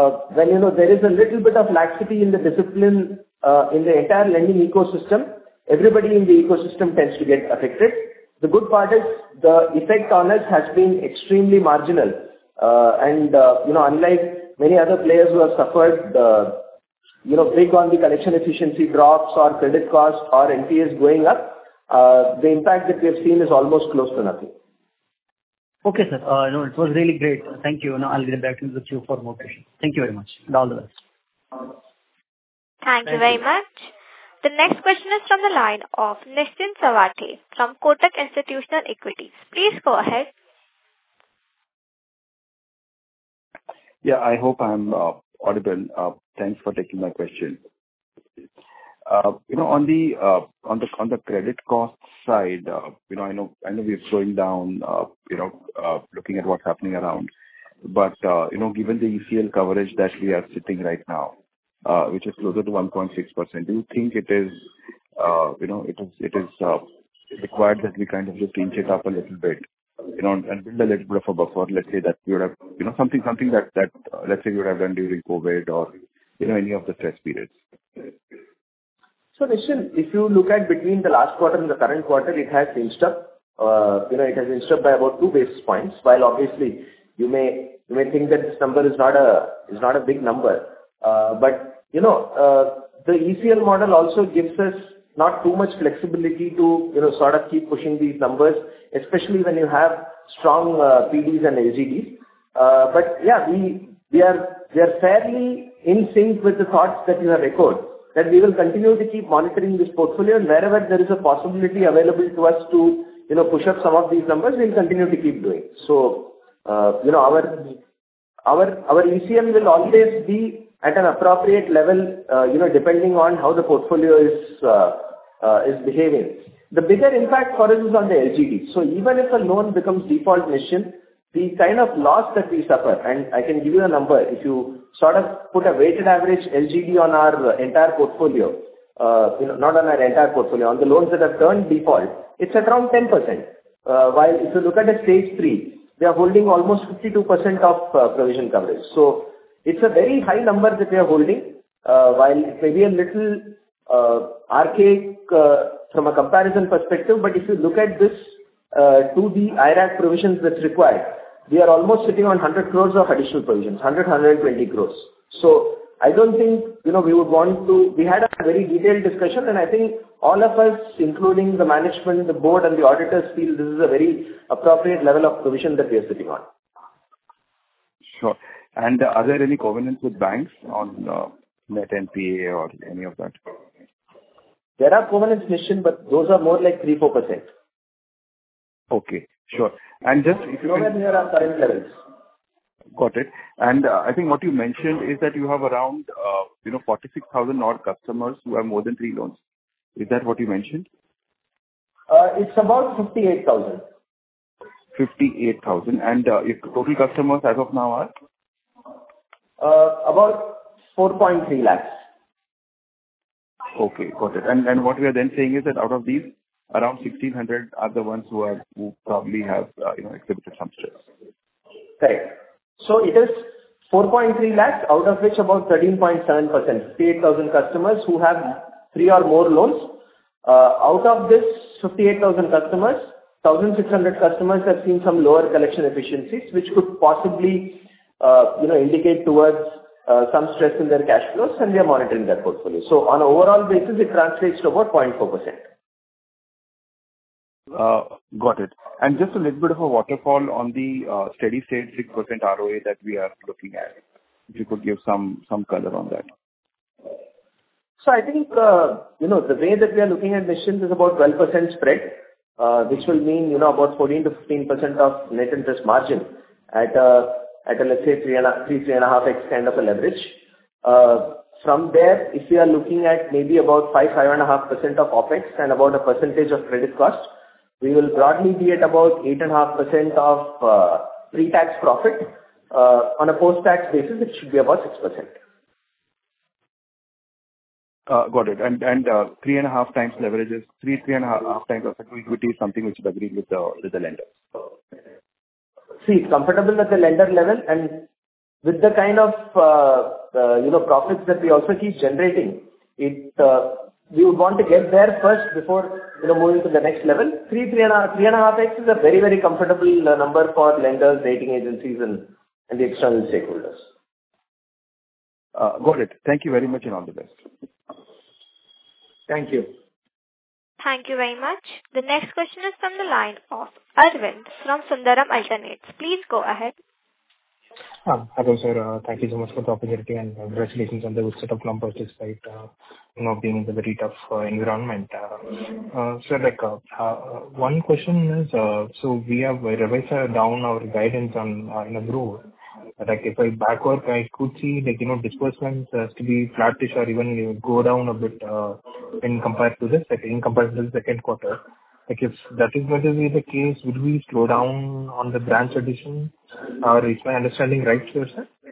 [SPEAKER 4] there is a little bit of laxity in the discipline in the entire lending ecosystem, everybody in the ecosystem tends to get affected. The good part is the effect on us has been extremely marginal. Unlike many other players who have suffered, big on the collection efficiency drops or credit cost or NPAs going up, the impact that we have seen is almost close to nothing.
[SPEAKER 9] Okay, sir. It was really great. Thank you. Now I'll get back into the queue for more questions. Thank you very much. And all the best.
[SPEAKER 1] Thank you very much. The next question is from the line of Nischint Chawathe from Kotak Institutional Equities. Please go ahead.
[SPEAKER 11] Yeah, I hope I'm audible. Thanks for taking my question. On the credit cost side, I know we're slowing down, looking at what's happening around. But, given the ECL coverage that we are sitting right now, which is closer to 1.6%, do you think it is required that we kind of just inch it up a little bit, and build a little bit of a buffer, let's say that we would have, something that let's say we would have done during COVID or, any of the stress periods?
[SPEAKER 4] So, Nischint, if you look at between the last quarter and the current quarter, it has inched up. It has inched up by about 2 basis points, while obviously you may think that this number is not a big number. But, the ECL model also gives us not too much flexibility to, sort of keep pushing these numbers, especially when you have strong PDs and LGDs. But yeah, we are fairly in sync with the thoughts that you have echoed, that we will continue to keep monitoring this portfolio, and wherever there is a possibility available to us to, push up some of these numbers, we'll continue to keep doing. So, our ECL will always be at an appropriate level, depending on how the portfolio is behaving. The bigger impact for us is on the LGD. So even if a loan becomes default, Nischint, the kind of loss that we suffer, and I can give you a number, if you sort of put a weighted average LGD on our entire portfolio, not on our entire portfolio, on the loans that have turned default, it's at around 10%. While if you look at a stage 3, we are holding almost 52% of provision coverage. So it's a very high number that we are holding, while it may be a little archaic from a comparison perspective, but if you look at this to the IRAC provisions that's required, we are almost sitting on 100 crores of additional provisions, 120 crores. So I don't think, we would want to, we had a very detailed discussion, and I think all of us, including the management, the board and the auditors, feel this is a very appropriate level of provision that we are sitting on.
[SPEAKER 11] Sure. And are there any covenants with banks on net NPA or any of that?
[SPEAKER 4] There are covenants, Nischint, but those are more like 3-4%.
[SPEAKER 11] Okay, sure. And just if you
[SPEAKER 4] nowhere near our current levels.
[SPEAKER 11] Got it. And I think what you mentioned is that you have around 46,000 odd customers who have more than 3 loans. Is that what you mentioned?
[SPEAKER 4] It's about 58,000.
[SPEAKER 11] 58,000. And if total customers as of now are?
[SPEAKER 4] About 4.3 lakhs.
[SPEAKER 11] Okay, got it. And what we are then saying is that out of these, around 1,600 are the ones who probably have exhibited some stress.
[SPEAKER 4] Correct. So it is 4.3 lakhs, out of which about 13.7%, 58,000 customers who have 3 or more loans. Out of this 58,000 customers, 1,600 customers have seen some lower collection efficiencies, which could possibly, indicate towards some stress in their cash flows, and we are monitoring that portfolio. So on an overall basis, it translates to about 0.4%.
[SPEAKER 11] Got it. And just a little bit of a waterfall on the steady state 6% ROA that we are looking at. If you could give some color on that.
[SPEAKER 4] So I think, the way that we are looking at Nischint is about 12% spread, which will mean, about 14 to 15% of net interest margin at a let's say 3.5x kind of a leverage. From there, if we are looking at maybe about 5.5% of OPEX and about a percentage of credit cost, we will broadly be at about 8.5% of pre-tax profit. On a post-tax basis, it should be about 6%.
[SPEAKER 11] Got it. And 3.5 times leverage is 3.5 times of equity is something which is agreed with the lender.
[SPEAKER 4] See, it's comfortable at the lender level, and with the kind of profits that we also keep generating, we would want to get there first before moving to the next level. 3.5x is a very, very comfortable number for lenders, rating agencies, and the external stakeholders.
[SPEAKER 11] Got it. Thank you very much, and all the best.
[SPEAKER 4] Thank you.
[SPEAKER 1] Thank you very much. The next question is from the line of Arvind from Sundaram Alternates. Please go ahead.
[SPEAKER 12] Hello, sir. Thank you so much for the opportunity, and congratulations on the good set of numbers despite being in the very tough environment. Sir, one question is, so we have revised down our guidance on growth. If I backward, I could see disbursements has to be flattish or even go down a bit in comparison to the second quarter. If that is going to be the case, would we slow down on the branch addition? Or is my understanding right, sir?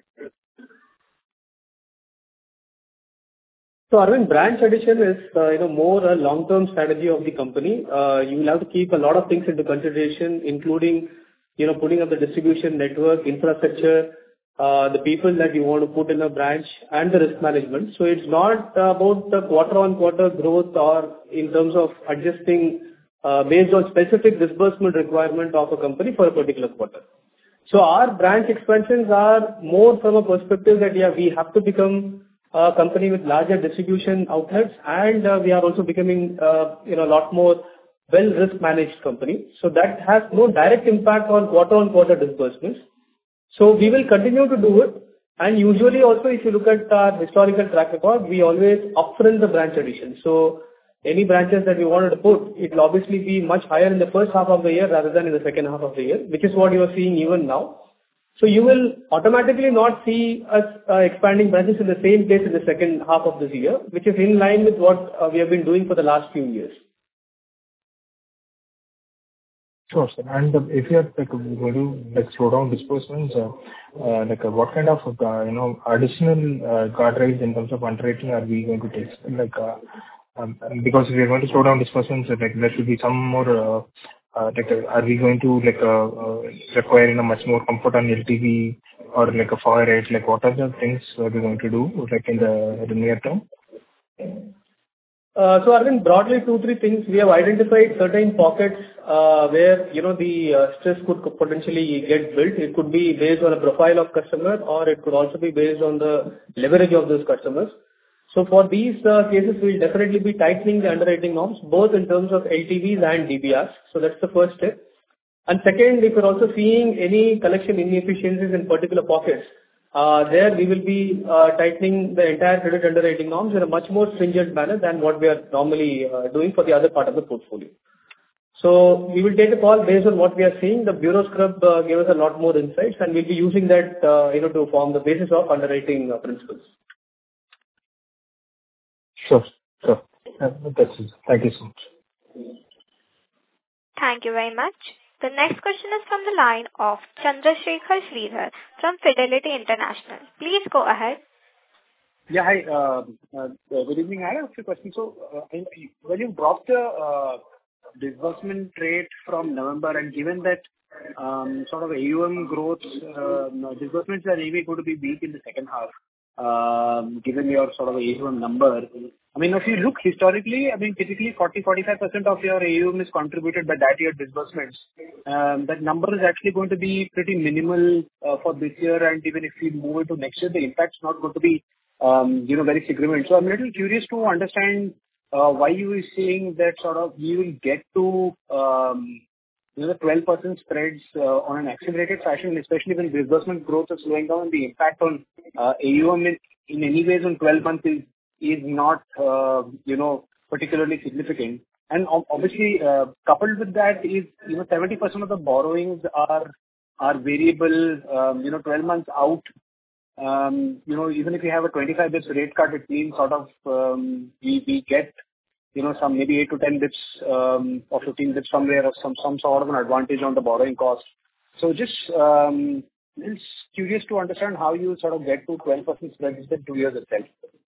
[SPEAKER 10] So Arvind, branch addition is more a long-term strategy of the company. You will have to keep a lot of things into consideration, including putting up the distribution network, infrastructure, the people that you want to put in a branch, and the risk management. So it's not about the quarter-on-quarter growth or in terms of adjusting based on specific disbursement requirement of a company for a particular quarter. So our branch expansions are more from a perspective that we have to become a company with larger distribution outlets, and we are also becoming a lot more well risk managed company. So that has no direct impact on quarter-on-quarter disbursements. So we will continue to do it. And usually also, if you look at our historical track record, we always upfront the branch addition. So any branches that we wanted to put, it will obviously be much higher in the first half of the year rather than in the second half of the year, which is what you are seeing even now. So you will automatically not see us expanding branches in the same pace in the second half of this year, which is in line with what we have been doing for the last few years.
[SPEAKER 12] Sure, sir. And if you are going to slow down disbursements, what kind of additional guardrails in terms of underwriting are we going to take? Because if we are going to slow down disbursements, there should be some more. Are we going to require much more comfort on LTV or a FOIR rate? What are the things we're going to do in the near term?
[SPEAKER 10] So I think broadly 2-3 things. We have identified certain pockets where the stress could potentially get built. It could be based on a profile of customer, or it could also be based on the leverage of those customers. So for these cases, we'll definitely be tightening the underwriting norms, both in terms of LTVs and DBRs. So that's the first step. And second, if you're also seeing any collection inefficiencies in particular pockets, there we will be tightening the entire credit underwriting norms in a much more stringent manner than what we are normally doing for the other part of the portfolio. So we will take a call based on what we are seeing. The Bureau Scrub gave us a lot more insights, and we'll be using that to form the basis of underwriting principles.
[SPEAKER 12] Sure. That's it. Thank you so much.
[SPEAKER 1] Thank you very much. The next question is from the line of Chandrasekhar Sridhar from Fidelity International. Please go ahead.
[SPEAKER 13] Yeah, hi. Good evening. I have a few questions. So, when you dropped the disbursement rate from November, and given that sort of AUM growth, disbursements are anyway going to be weak in the second half, given your sort of AUM number. I mean, if you look historically, typically 40-45% of your AUM is contributed by that year disbursements. That number is actually going to be pretty minimal for this year, and even if we move into next year, the impact's not going to be very significant. So I'm a little curious to understand why you are saying that sort of you will get to the 12% spreads on an accelerated fashion, especially when disbursement growth is slowing down. The impact on AUM in any ways on 12 months is not particularly significant. And obviously, coupled with that is 70% of the borrowings are variable. 12 months out. Even if you have a 25 bits rate cut, it means sort of we get some maybe 8 to 10 bits or 15 bits somewhere, or some sort of an advantage on the borrowing cost. So just curious to understand how you sort of get to 12% spread within 2 years itself.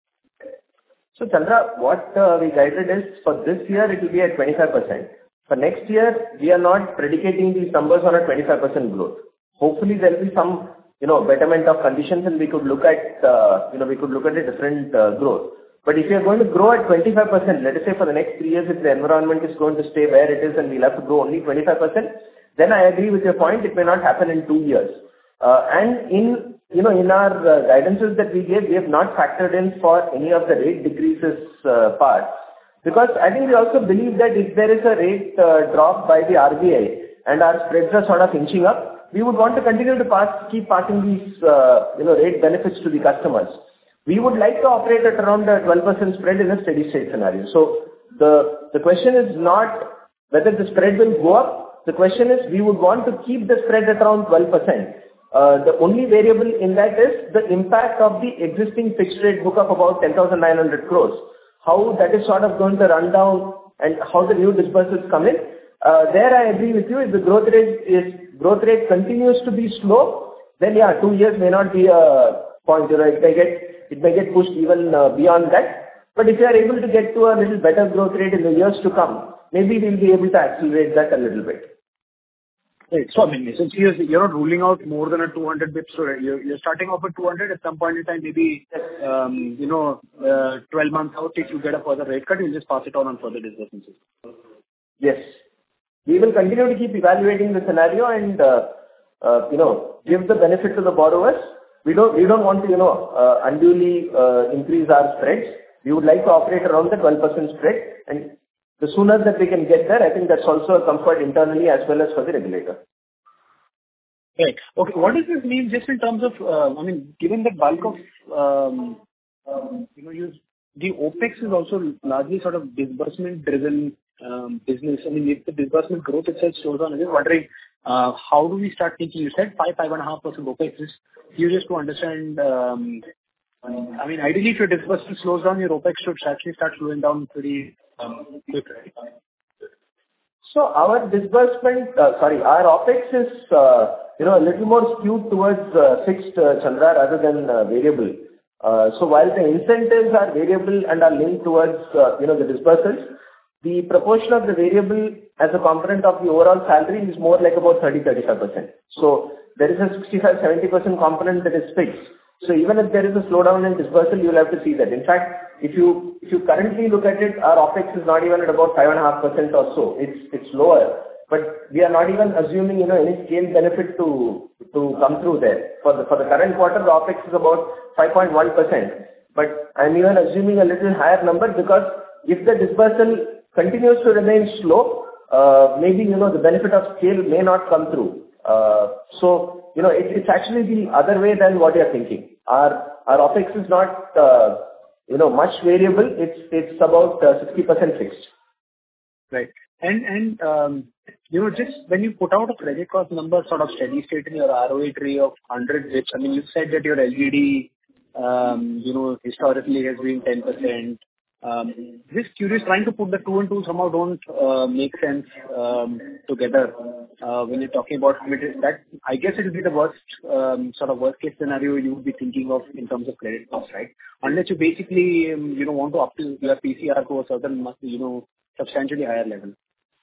[SPEAKER 4] So Chandra, what we guided is for this year it will be at 25%. For next year, we are not predicating these numbers on a 25% growth. Hopefully there will be some betterment of conditions, and we could look at a different growth. But if you are going to grow at 25%, let us say for the next 3 years, if the environment is going to stay where it is and we'll have to grow only 25%, then I agree with your point. It may not happen in 2 years. And in our guidances that we gave, we have not factored in for any of the rate decreases part, because I think we also believe that if there is a rate drop by the RBI and our spreads are sort of inching up, we would want to continue to keep passing these, rate benefits to the customers. We would like to operate at around a 12% spread in a steady state scenario. So the question is not whether the spread will go up. The question is we would want to keep the spread at around 12%. The only variable in that is the impact of the existing fixed rate book of about 10,900 crores. How that is sort of going to run down and how the new disbursements come in. There I agree with you. If the growth rate continues to be slow, then 2 years may not be a point. It may get pushed even beyond that. But if you are able to get to a little better growth rate in the years to come, maybe we'll be able to accelerate that a little bit.
[SPEAKER 13] Right. So, I mean, essentially, you're not ruling out more than a 200 bips. So you're starting off at 200 at some point in time, maybe, 12 months out, if you get a further rate cut, you'll just pass it on further disbursements.
[SPEAKER 4] Yes. We will continue to keep evaluating the scenario and, give the benefit to the borrowers. We don't want to, unduly increase our spreads. We would like to operate around the 12% spread, and the sooner that we can get there, I think that's also a comfort internally as well as for the regulator.
[SPEAKER 13] Right. Okay. What does this mean just in terms of, given the bulk of, the OpEx is also largely sort of disbursement-driven business. I mean, if the disbursement growth itself slows down, I'm just wondering, how do we start thinking? You said 5.5% OpEx. Just to understand, ideally, if your disbursement slows down, your OpEx should actually start slowing down pretty quick, right?
[SPEAKER 4] So our our OpEx is, a little more skewed towards fixed, Chandra, rather than variable. So while the incentives are variable and are linked towards, the disbursements, the proportion of the variable as a component of the overall salary is more like about 30-35%. So there is a 65-70% component that is fixed. So even if there is a slowdown in disbursal, you'll have to see that. In fact, if you currently look at it, our OpEx is not even at about 5.5% or so. It's lower, but we are not even assuming, any scale benefit to come through there. For the current quarter, the OpEx is about 5.1%. But I'm even assuming a little higher number because if the disbursal continues to remain slow, maybe, the benefit of scale may not come through. So, it's actually the other way than what you're thinking. Our OpEx is not, much variable. It's about 60% fixed.
[SPEAKER 13] Right. And just when you put out a credit cost number, sort of steady state in your ROA tree of 100 bits, you said that your LGD, historically has been 10%. Just curious, trying to put the two and two somehow don't make sense together when you're talking about that. I guess it will be the worst case scenario you would be thinking of in terms of credit cost, right? Unless you basically want to up to your PCR to a certain substantially higher level.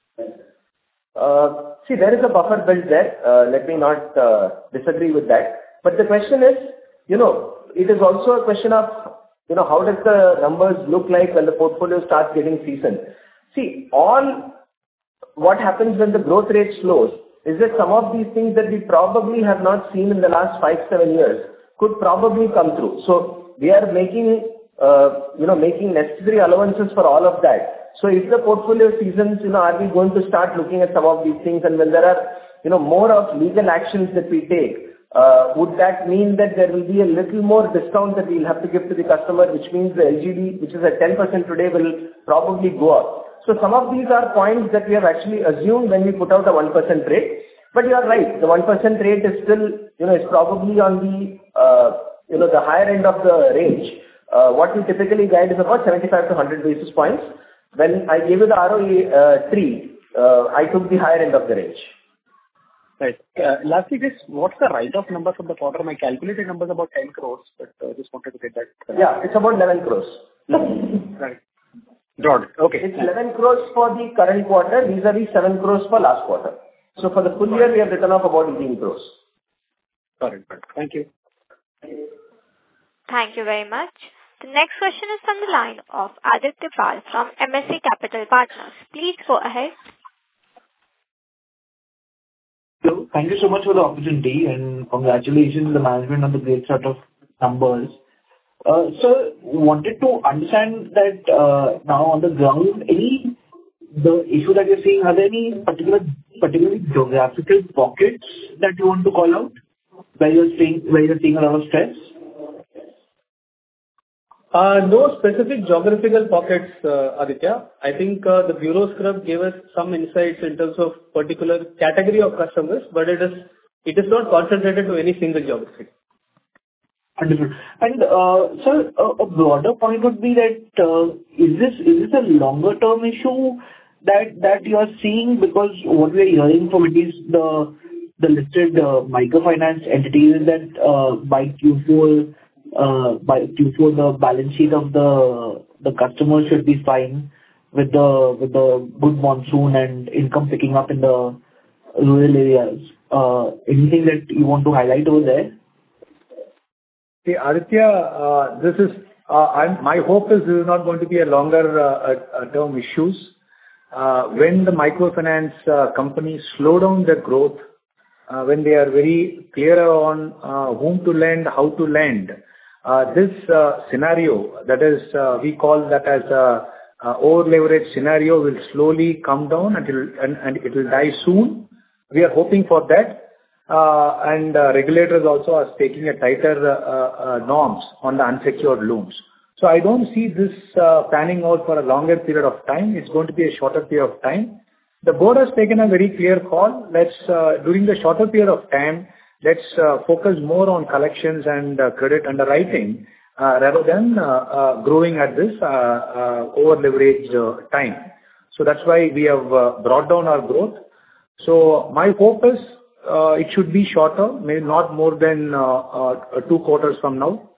[SPEAKER 4] See, there is a buffer built there. Let me not disagree with that. But the question is, it is also a question of how does the numbers look like when the portfolio starts getting seasoned? See, what happens when the growth rate slows is that some of these things that we probably have not seen in the last 5-7 years could probably come through. So we are making necessary allowances for all of that. So if the portfolio seasons, are we going to start looking at some of these things? And when there are, more of legal actions that we take, would that mean that there will be a little more discount that we'll have to give to the customer, which means the LGD, which is at 10% today, will probably go up. So some of these are points that we have actually assumed when we put out a 1% rate. But you are right, the 1% rate is still, is probably on the higher end of the range. What we typically guide is about 75 to 100 basis points. When I gave you the ROE tree, I took the higher end of the range.
[SPEAKER 13] Right. Lastly, what's the write-off number for the quarter? My calculated number is about 10 crores, but just wanted to get that.
[SPEAKER 4] Yeah, it's about 11 crores.
[SPEAKER 13] Right. Got it. Okay.
[SPEAKER 4] It's 11 crores for the current quarter, vis-a-vis 7 crores for last quarter. So for the full year, we have written off about 18 crores.
[SPEAKER 13] Got it. Thank you.
[SPEAKER 1] Thank you very much. The next question is from the line of Aditya Pal from MSC Capital Partners. Please go ahead.
[SPEAKER 14] So thank you so much for the opportunity and congratulations to the management on the great set of numbers. So wanted to understand that now on the ground, the issue that you're seeing, are there any particular particularly geographical pockets that you want to call out where you're seeing a lot of stress?
[SPEAKER 10] No specific geographical pockets, Aditya. I think the bureau scrub gave us some insights in terms of particular category of customers, but it is not concentrated to any single geography.
[SPEAKER 14] Understood. And sir, a broader point would be that is this a longer term issue that you are seeing? Because what we are hearing from at least the listed microfinance entities is that by Q4 the balance sheet of the customers should be fine with the good monsoon and income picking up in the rural areas. Anything that you want to highlight over there?
[SPEAKER 3] See, Aditya, this is my hope is this is not going to be a longer term issues. When the microfinance companies slow down their growth, when they are very clear on whom to lend, how to lend, this scenario, that is, we call that as over-leveraged scenario, will slowly come down and it will die soon. We are hoping for that. And regulators also are taking a tighter norms on the unsecured loans. So I don't see this panning out for a longer period of time. It's going to be a shorter period of time. The board has taken a very clear call. During the shorter period of time, let's focus more on collections and credit underwriting rather than growing at this over-leveraged time. So that's why we have brought down our growth. So my hope is it should be shorter, maybe not more than 2 quarters from now.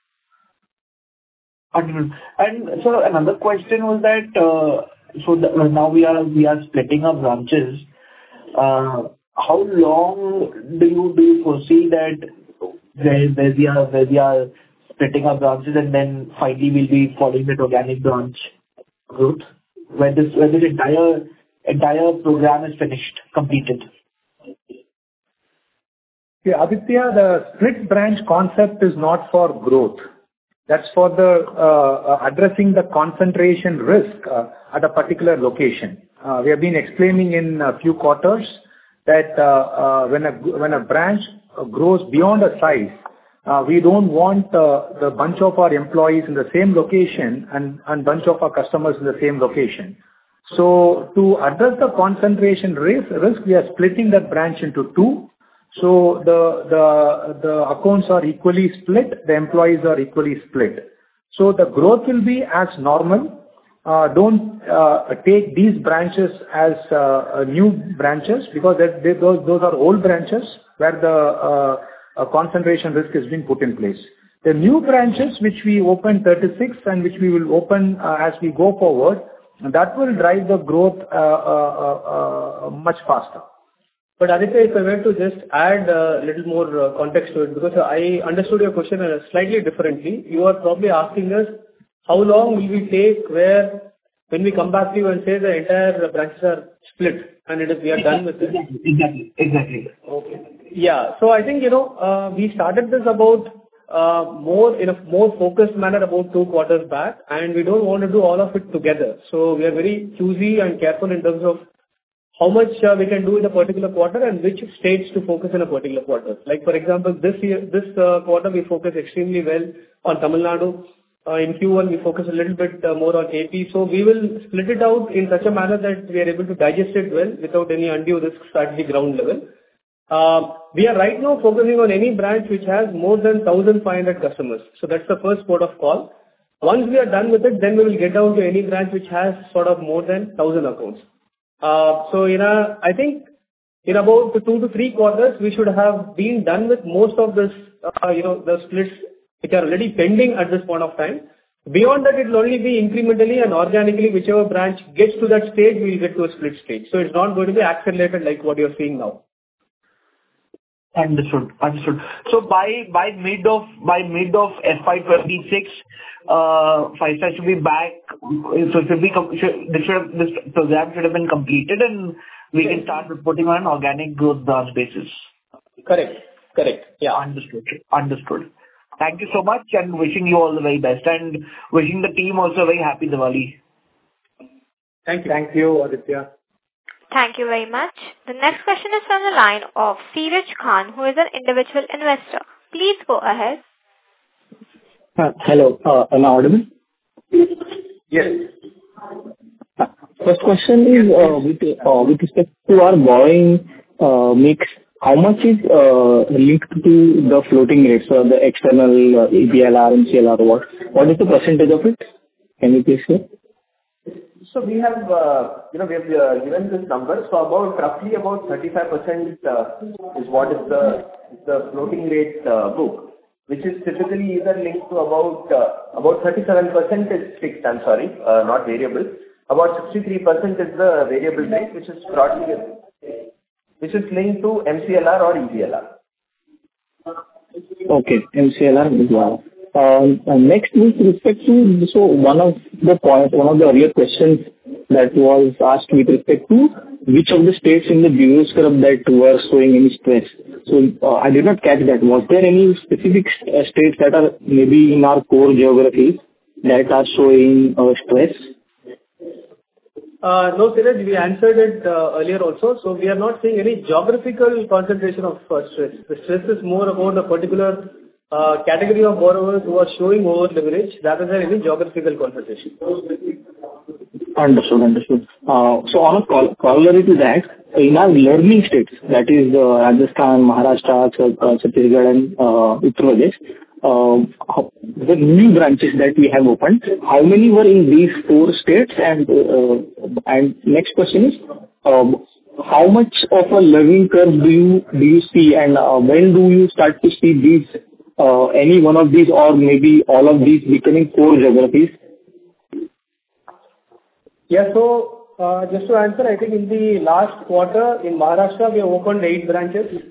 [SPEAKER 14] And so another question was that now we are splitting our branches. How long do you foresee that where we are splitting our branches and then finally we'll be following that organic branch growth where this entire program is completed?
[SPEAKER 3] Yeah, Aditya, the split branch concept is not for growth. That's for the addressing the concentration risk at a particular location. We have been explaining in a few quarters that when a branch grows beyond a size, we don't want the bunch of our employees in the same location and bunch of our customers in the same location. So to address the concentration risk, we are splitting that branch into 2. So the accounts are equally split, the employees are equally split. So the growth will be as normal. Don't take these branches as new branches because those are old branches where the concentration risk has been put in place. The new branches which we opened 36 and which we will open as we go forward, that will drive the growth much faster.
[SPEAKER 10] But Aditya, if I were to just add a little more context to it, because I understood your question slightly differently. You are probably asking us how long will we take when we come back to you and say the entire branches are split and we are done with it.
[SPEAKER 14] Exactly.
[SPEAKER 10] Okay. Yeah. So I think, we started this about in a more focused manner about 2 quarters back, and we don't want to do all of it together. So we are very choosy and careful in terms of how much we can do in a particular quarter and which states to focus in a particular quarter. Like, for example, this quarter we focus extremely well on Tamil Nadu. In Q1 we focus a little bit more on AP. So we will split it out in such a manner that we are able to digest it well without any undue risks at the ground level. We are right now focusing on any branch which has more than 1,500 customers. So that's the first port of call. Once we are done with it, then we will get down to any branch which has sort of more than 1,000 accounts. So I think in about 2 to 3 quarters, we should have been done with most of this, the splits which are already pending at this point of time. Beyond that, it will only be incrementally and organically, whichever branch gets to that stage, we will get to a split stage. So it's not going to be accelerated like what you're seeing now.
[SPEAKER 14] Understood. So by mid of FY26, Five-Star should be back. So this program should have been completed, and we can start reporting on an organic growth branch basis.
[SPEAKER 10] Correct. Yeah.
[SPEAKER 14] Understood. Thank you so much, and wishing you all the very best, and wishing the team also a very happy Diwali.
[SPEAKER 10] Thank you.
[SPEAKER 3] Thank you, Aditya.
[SPEAKER 1] Thank you very much. The next question is from the line of Siraj Khan, who is an individual investor. Please go ahead.
[SPEAKER 15] Hello. Am I audible?
[SPEAKER 4] Yes.
[SPEAKER 15] First question is with respect to our borrowing mix, how much is linked to the floating rates or the external EBLR and CLR? What is the percentage of it? Can you please say?
[SPEAKER 4] So we have, given this number. So roughly about 35% is what is the floating rate book, which is typically either linked to about 37% is fixed. I'm sorry, not variable. About 63% is the variable rate, which is linked to MCLR or EBLR.
[SPEAKER 15] Okay, MCLR is well. Next, with respect to, so one of the earlier questions that was asked with respect to which of the states in the bureau scrub that were showing any stress. So I did not catch that. Was there any specific states that are maybe in our core geographies that are showing stress?
[SPEAKER 10] No, Siraj, we answered it earlier also. So we are not seeing any geographical concentration of stress. The stress is more about a particular category of borrowers who are showing over leverage rather than any geographical concentration.
[SPEAKER 15] Understood. So on a corollary to that, in our learning states, that is Rajasthan, Maharashtra, Chhattisgarh and Uttar Pradesh, the new branches that we have opened, how many were in these 4 states? And next question is, how much of a learning curve do you see, and when do you start to see these any one of these or maybe all of these becoming core geographies?
[SPEAKER 10] Yeah, so just to answer, I think in the last quarter in Maharashtra we have opened 8 branches.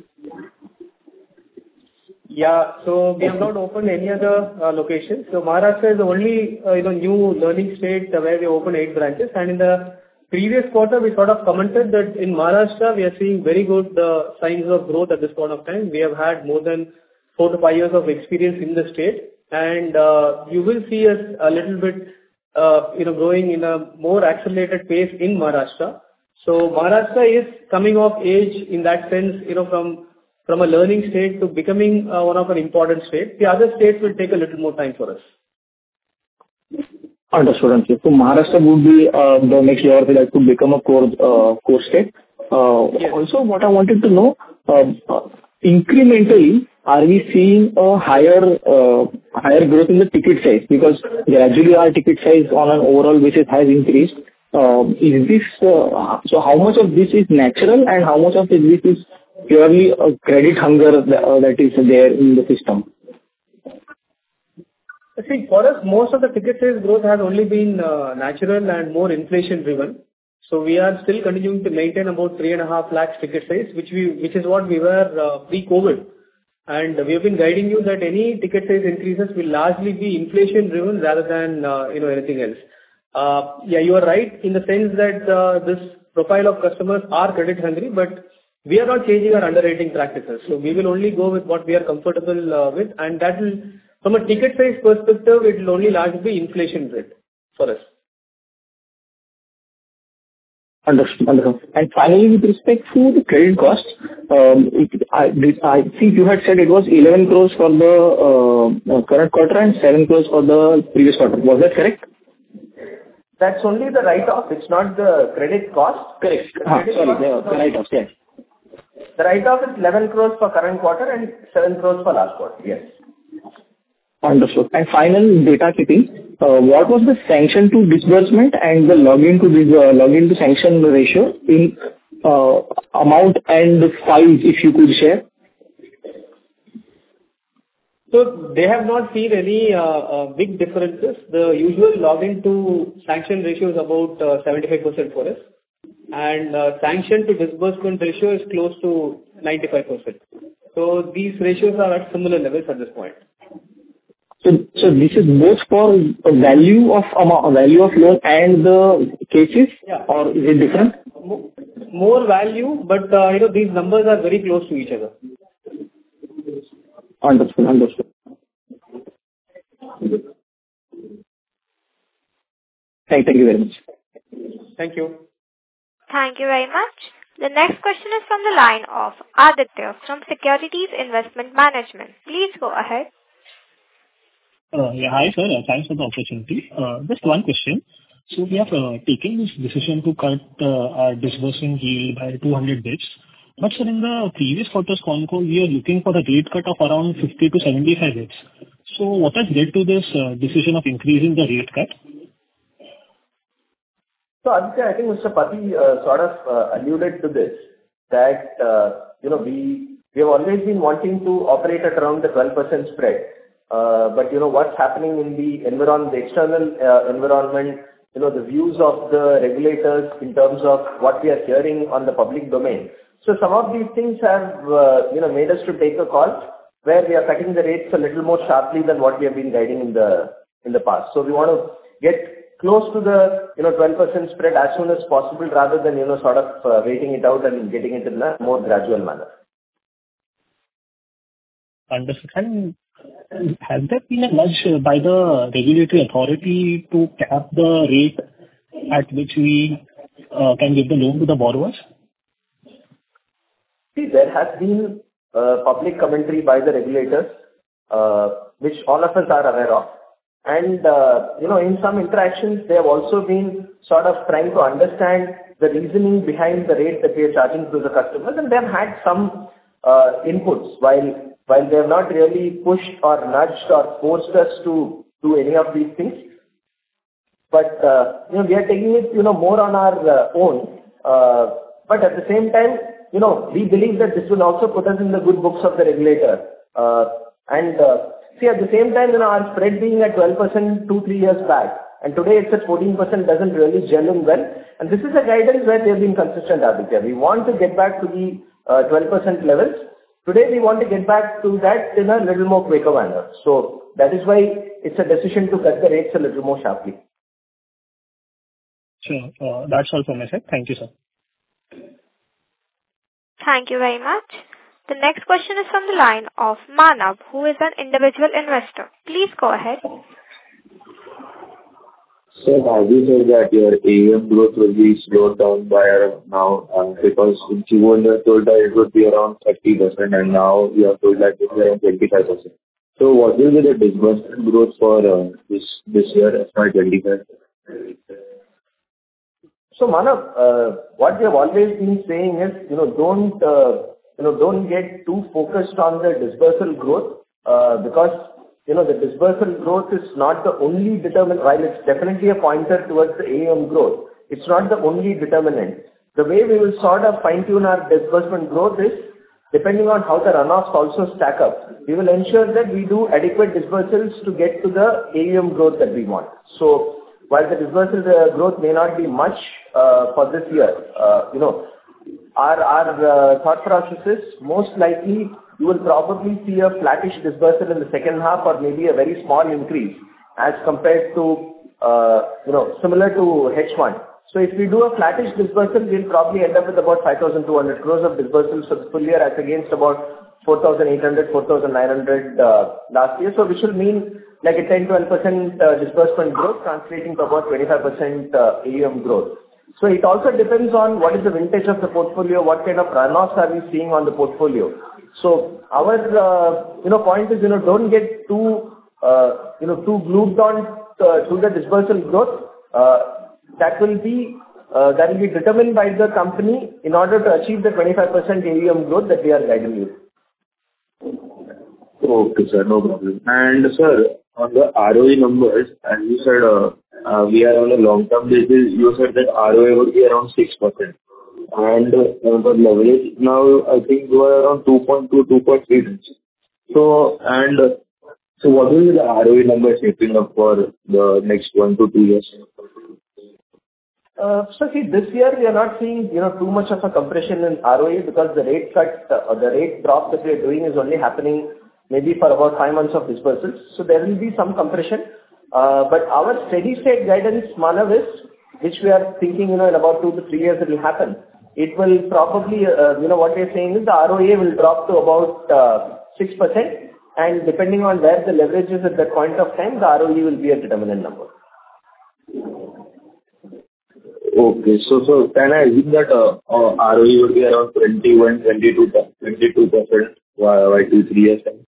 [SPEAKER 10] Yeah, so we have not opened any other locations. So Maharashtra is the only new learning state where we opened 8 branches. And in the previous quarter, we sort of commented that in Maharashtra we are seeing very good signs of growth at this point of time. We have had more than 4 to 5 years of experience in the state, and you will see us a little bit growing in a more accelerated pace in Maharashtra. So Maharashtra is coming of age in that sense, from a learning state to becoming one of an important state. The other states will take a little more time for us.
[SPEAKER 15] Understood. So Maharashtra would be the next geography that could become a core state. Yes. Also, what I wanted to know, incrementally, are we seeing a higher growth in the ticket size? Because gradually our ticket size on an overall basis has increased. Is this so? How much of this is natural, and how much of this is purely a credit hunger that is there in the system?
[SPEAKER 10] I think for us, most of the ticket size growth has only been natural and more inflation driven. So we are still continuing to maintain about 3.5 lakhs ticket size, which is what we were pre-COVID. And we have been guiding you that any ticket size increases will largely be inflation driven rather than anything else. Yeah, you are right in the sense that this profile of customers are credit hungry, but we are not changing our underwriting practices. So we will only go with what we are comfortable with, and that will, from a ticket size perspective, it will only largely be inflation rate for us.
[SPEAKER 15] Understood. And finally, with respect to the credit cost, I think you had said it was 11 crores for the current quarter and 7 crores for the previous quarter. Was that correct?
[SPEAKER 4] That's only the write-off. It's not the credit cost.
[SPEAKER 15] Correct. The write-off, yes.
[SPEAKER 4] The write-off is 11 crores for current quarter and 7 crores for last quarter. Yes.
[SPEAKER 15] Understood. And final data keeping, what was the sanction to disbursement and the login to sanction ratio in amount and size, if you could share?
[SPEAKER 10] So they have not seen any big differences. The usual login to sanction ratio is about 75% for us, and sanction to disbursement ratio is close to 95%. So these ratios are at similar levels at this point.
[SPEAKER 15] So this is both for value of loan and the cases, yeah, or is it different?
[SPEAKER 10] More value, but these numbers are very close to each other.
[SPEAKER 15] Understood. Thank you very much.
[SPEAKER 10] Thank you.
[SPEAKER 1] Thank you very much. The next question is from the line of Aditya from Securities Investment Management. Please go ahead.
[SPEAKER 16] Yeah, hi, sir. Thanks for the opportunity. Just one question. So we have taken this decision to cut our disbursement yield by 200 bits. But sir, in the previous quarter's con call, we are looking for a rate cut of around 50 to 75 bits. So what has led to this decision of increasing the rate cut?
[SPEAKER 4] So Aditya, I think Mr. Pati sort of alluded to this, that we have always been wanting to operate at around the 12% spread. But what's happening in the environment, the external environment, the views of the regulators in terms of what we are hearing on the public domain. So some of these things have made us to take a call where we are cutting the rates a little more sharply than what we have been guiding in the past. So we want to get close to the 12% spread as soon as possible, rather than sort of waiting it out and getting it in a more gradual manner.
[SPEAKER 16] Understood. And has there been a nudge by the regulatory authority to cap the rate at which we can give the loan to the borrowers?
[SPEAKER 4] See, there has been public commentary by the regulators, which all of us are aware of. And, in some interactions, they have also been sort of trying to understand the reasoning behind the rate that we are charging to the customers. And they have had some inputs, while they have not really pushed or nudged or forced us to do any of these things. But, we are taking it, more on our own. But at the same time, we believe that this will also put us in the good books of the regulator. See, at the same time, our spread being at 12% 2-3 years back, and today it's at 14% doesn't really gel in well. And this is a guidance where they've been consistent, Aditya. We want to get back to the 12% levels. Today we want to get back to that in a little more quicker manner. So that is why it's a decision to cut the rates a little more sharply.
[SPEAKER 16] Sure. That's all from my side. Thank you, sir.
[SPEAKER 1] Thank you very much. The next question is from the line of Manav, who is an individual investor. Please go ahead.
[SPEAKER 17] So as you said that your AUM growth will be slowed down by now, because in Q1 you told that it would be around 30%, and now you have told that it will be around 25%. So what will be the disbursement growth for this year, FY25?
[SPEAKER 4] So Manav, what we have always been saying is, don't get too focused on the disbursal growth, because the disbursal growth is not the only determinant. While it's definitely a pointer towards the AUM growth, it's not the only determinant. The way we will sort of fine-tune our disbursement growth is, depending on how the runoffs also stack up, we will ensure that we do adequate disbursals to get to the AUM growth that we want. So while the disbursal growth may not be much for this year, our thought process is most likely you will probably see a flattish disbursal in the second half, or maybe a very small increase as compared to, similar to H1. So if we do a flattish disbursal, we'll probably end up with about 5,200 crores of disbursals for the full year, as against about 4,800, 4,900 last year. So which will mean like a 10-12% disbursement growth, translating to about 25% AUM growth. So it also depends on what is the vintage of the portfolio, what kind of runoffs are we seeing on the portfolio. So our point is, don't get too glued on to the disbursal growth. That will be determined by the company in order to achieve the 25% AUM growth that we are guiding you.
[SPEAKER 17] Okay, sir, no problem. And sir, on the ROE numbers, as you said, we are on a long-term basis. You said that ROA would be around 6%. And the leverage now, I think you are around 2.2, 2.3. So what will be the ROE number shaping up for the next 1 to 2 years?
[SPEAKER 4] So see, this year we are not seeing, too much of a compression in ROE, because the rate cut, the rate drop that we are doing is only happening maybe for about 5 months of disbursals. So there will be some compression. But our steady state guidance, Manav, is, which we are thinking, in about 2 to 3 years it will happen. It will probably, what we are saying is the ROA will drop to about 6%. And depending on where the leverage is at that point of time, the ROE will be a determinant number.
[SPEAKER 17] Okay. So can I assume that ROE would be around 22% by 2-3 years time?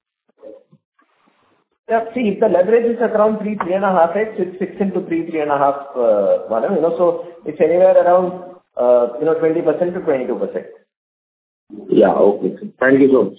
[SPEAKER 4] Yeah. See, if the leverage is around 3.5x, it's 6 into 3.5, Manav. So it's anywhere around 20% to 22%.
[SPEAKER 17] Yeah. Okay. Thank you so much.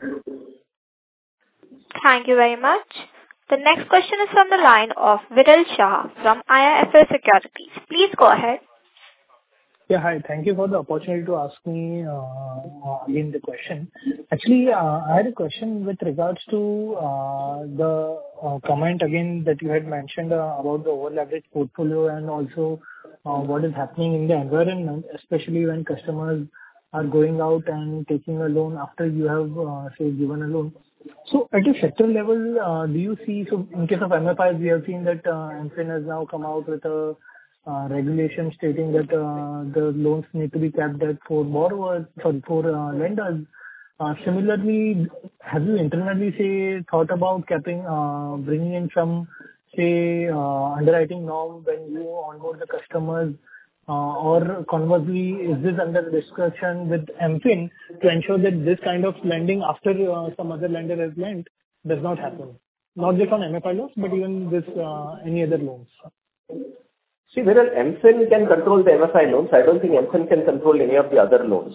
[SPEAKER 1] Thank you very much. The next question is from the line of Viral Shah from IIFL Securities. Please go ahead.
[SPEAKER 6] Yeah, hi. Thank you for the opportunity to ask me again the question. Actually, I had a question with regards to the comment again that you had mentioned about the over-leveraged portfolio and also what is happening in the environment, especially when customers are going out and taking a loan after you have, say, given a loan. So at a sector level, do you see, so in case of MFIs, we have seen that MFIN has now come out with a regulation stating that the loans need to be capped at for lenders. Similarly, have you internally, say, thought about capping, bringing in some, say, underwriting norm when you onboard the customers? Or conversely, is this under discussion with MFIN to ensure that this kind of lending after some other lender has lent does not happen? Not just on MFI loans, but even this any other loans.
[SPEAKER 4] See, Viral, MFIN can control the MFI loans. I don't think MFIN can control any of the other loans.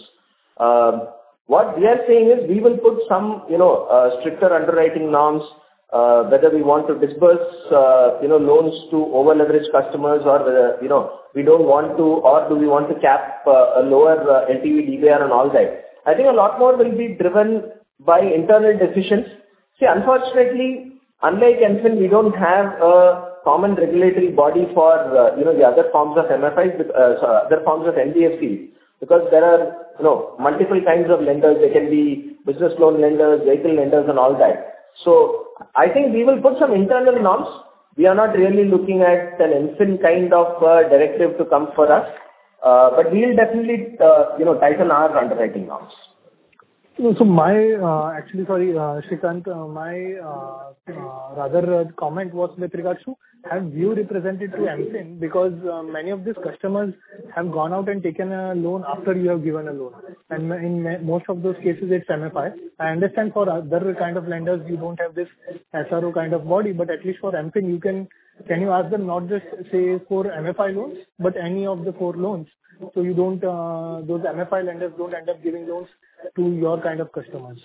[SPEAKER 4] What we are saying is we will put some, stricter underwriting norms, whether we want to disburse, loans to over-leveraged customers or whether, we don't want to, or do we want to cap a lower LTV, DBR and all that. I think a lot more will be driven by internal decisions. See, unfortunately, unlike MFIN, we don't have a common regulatory body for, the other forms of MFIs, other forms of NBFCs, because there are, multiple kinds of lenders. There can be business loan lenders, vehicle lenders and all that. So I think we will put some internal norms. We are not really looking at an MFIN kind of directive to come for us, but we will definitely, tighten our underwriting norms.
[SPEAKER 6] So my, actually, sorry, Shrikant, my rather comment was with regards to have you represented to MFIN because many of these customers have gone out and taken a loan after you have given a loan. And in most of those cases, it's MFI. I understand for other kind of lenders, you don't have this SRO kind of body, but at least for MFIN, can you ask them not just say for MFI loans, but any of the 4 loans? So you don't, those MFI lenders don't end up giving loans to your kind of customers.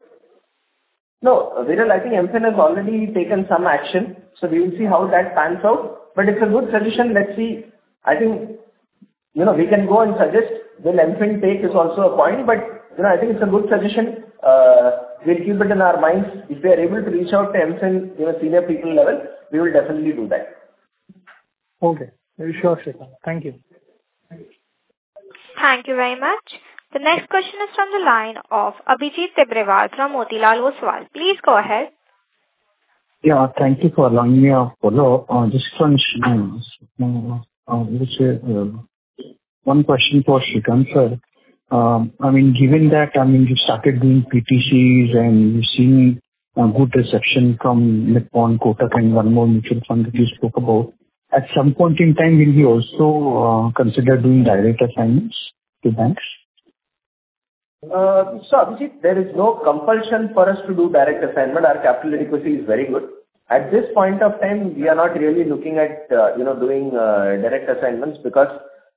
[SPEAKER 4] No, Viral, I think MFIN has already taken some action, so we will see how that pans out. But it's a good suggestion. Let's see. I think, we can go and suggest will MFIN take is also a point, but, I think it's a good suggestion. We'll keep it in our minds. If we are able to reach out to MFIN, senior people level, we will definitely do that.
[SPEAKER 6] Okay. Sure, Shrikant. Thank you.
[SPEAKER 1] Thank you very much. The next question is from the line of Abhijit Tibrewal from Motilal Oswal. Please go ahead.
[SPEAKER 8] Yeah, thank you for allowing me a follow-up. Just one question for Shrikant, sir. Given that, you started doing PTCs and you've seen a good reception from Nippon, Kotak and one more mutual fund that you spoke about, at some point in time, will you also consider doing direct assignments to banks?
[SPEAKER 4] So Abhijit, there is no compulsion for us to do direct assignment. Our capital adequacy is very good. At this point of time, we are not really looking at, doing direct assignments because,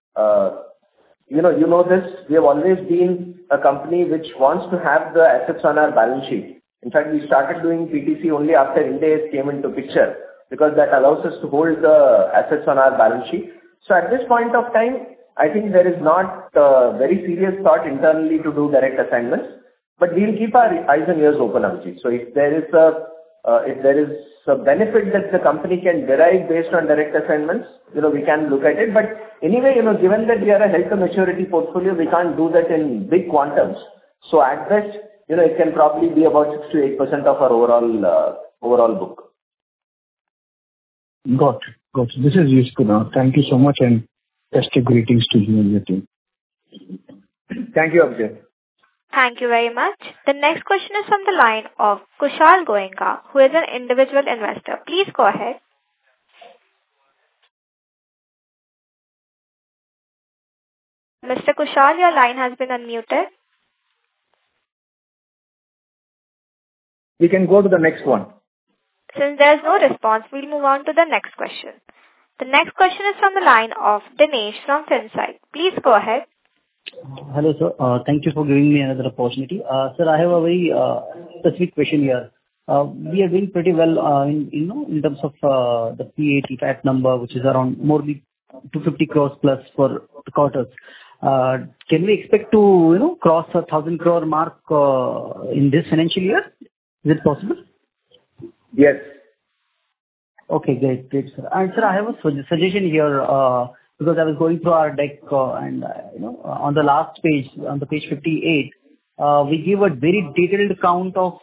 [SPEAKER 4] this, we have always been a company which wants to have the assets on our balance sheet. In fact, we started doing PTC only after Ind AS came into picture because that allows us to hold the assets on our balance sheet. So at this point of time, I think there is not very serious thought internally to do direct assignments, but we'll keep our eyes and ears open, Abhijit. So if there is a benefit that the company can derive based on direct assignments, we can look at it. But anyway, given that we are a health to maturity portfolio, we can't do that in big quantums. So at best, it can probably be about 6 to 8% of our overall book.
[SPEAKER 8] Got it. This is useful now. Thank you so much and festive greetings to you and your team.
[SPEAKER 4] Thank you, Abhijit.
[SPEAKER 1] Thank you very much. The next question is from the line of Kushal Goenka, who is an individual investor. Please go ahead. Mr. Kushal, your line has been unmuted.
[SPEAKER 3] We can go to the next one.
[SPEAKER 1] Since there is no response, we'll move on to the next question. The next question is from the line of Dinesh from Finsight. Please go ahead.
[SPEAKER 9] Hello, sir. Thank you for giving me another opportunity. Sir, I have a very specific question here. We are doing pretty well in terms of the PAT number, which is around more than 250 crores plus for the quarters. Can we expect to cross 1,000 crore mark in this financial year? Is it possible?
[SPEAKER 3] Yes.
[SPEAKER 9] Okay, great, sir. And sir, I have a suggestion here because I was going through our deck and on the last page, on the page 58, we give a very detailed count of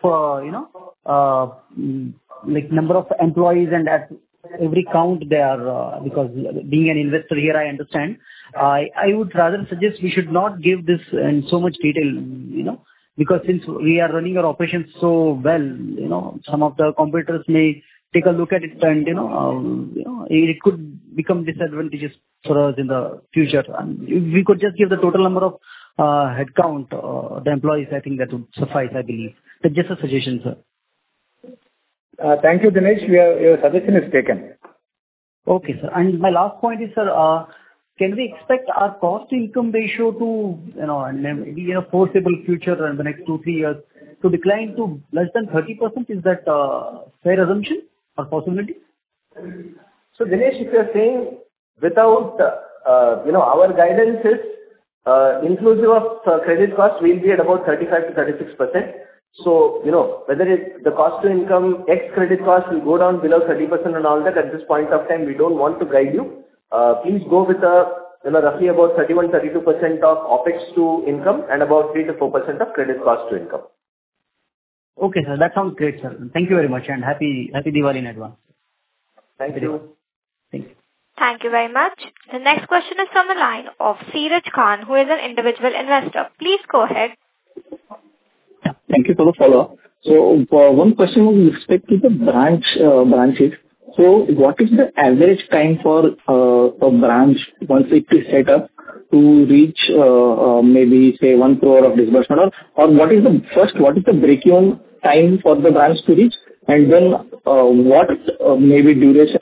[SPEAKER 9] like number of employees, and at every count they are because being an investor here, I understand. I would rather suggest we should not give this in so much detail, because since we are running our operations so well, some of the competitors may take a look at it and it could become disadvantageous for us in the future. And if we could just give the total number of headcount, the employees, I think that would suffice, I believe. That's just a suggestion, sir.
[SPEAKER 3] Thank you, Dinesh. Your suggestion is taken.
[SPEAKER 9] Okay, sir. And my last point is, sir, can we expect our cost to income ratio to, maybe in a foreseeable future in the next 2-3 years to decline to less than 30%? Is that a fair assumption or possibility?
[SPEAKER 4] So, Dinesh, if you're saying without, our guidance is inclusive of credit cost, we'll be at about 35 to 36%. So, whether the cost to income ex credit cost will go down below 30% and all that, at this point of time, we don't want to guide you. Please go with roughly about 31-32% of OPEX to income and about 3-4% of credit cost to income.
[SPEAKER 9] Okay, sir. That sounds great, sir. Thank you very much and happy Diwali in advance.
[SPEAKER 4] Thank you.
[SPEAKER 9] Thank you.
[SPEAKER 1] Thank you very much. The next question is from the line of Siraj Khan, who is an individual investor. Please go ahead.
[SPEAKER 15] Thank you for the follow-up. So, one question with respect to the branches. So, what is the average time for a branch once it is set up to reach maybe say 1 crore of disbursement, or what is the break-even time for the branch to reach, and then what maybe duration?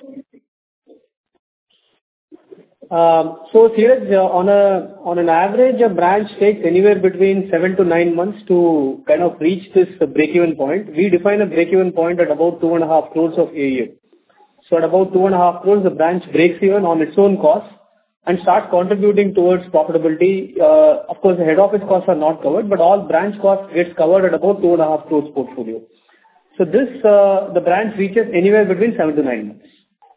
[SPEAKER 10] So, Siraj, on an average, a branch takes anywhere between 7 to 9 months to kind of reach this break-even point. We define a break-even point at about 2.5 crores of AUM. So, at about 2.5 crores, the branch breaks even on its own cost and starts contributing towards profitability. Of course, the head office costs are not covered, but all branch costs gets covered at about 2.5 crores portfolio. So, this the branch reaches anywhere between 7 to 9 months.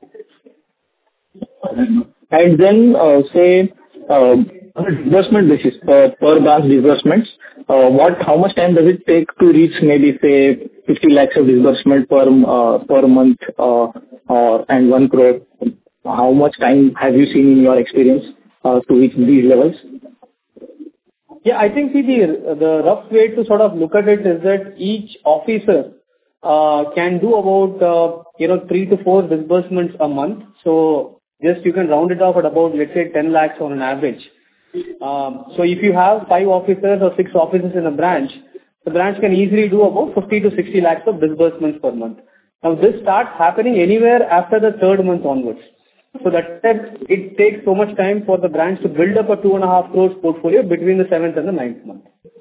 [SPEAKER 15] And then, say, on a disbursement basis, per branch disbursements, how much time does it take to reach maybe, say, 50 lakhs of disbursement per month, and 1 crore? How much time have you seen in your experience to reach these levels?
[SPEAKER 10] Yeah, I think the rough way to sort of look at it is that each officer can do about 3 to 4 disbursements a month. So just you can round it off at about, let's say, 10 lakhs on an average. So if you have 5 officers or 6 officers in a branch, the branch can easily do about 50 to 60 lakhs of disbursements per month. Now this starts happening anywhere after the 3rd month onwards. So that it takes so much time for the branch to build up a 2.5 crores portfolio between the 7th and the 9th month.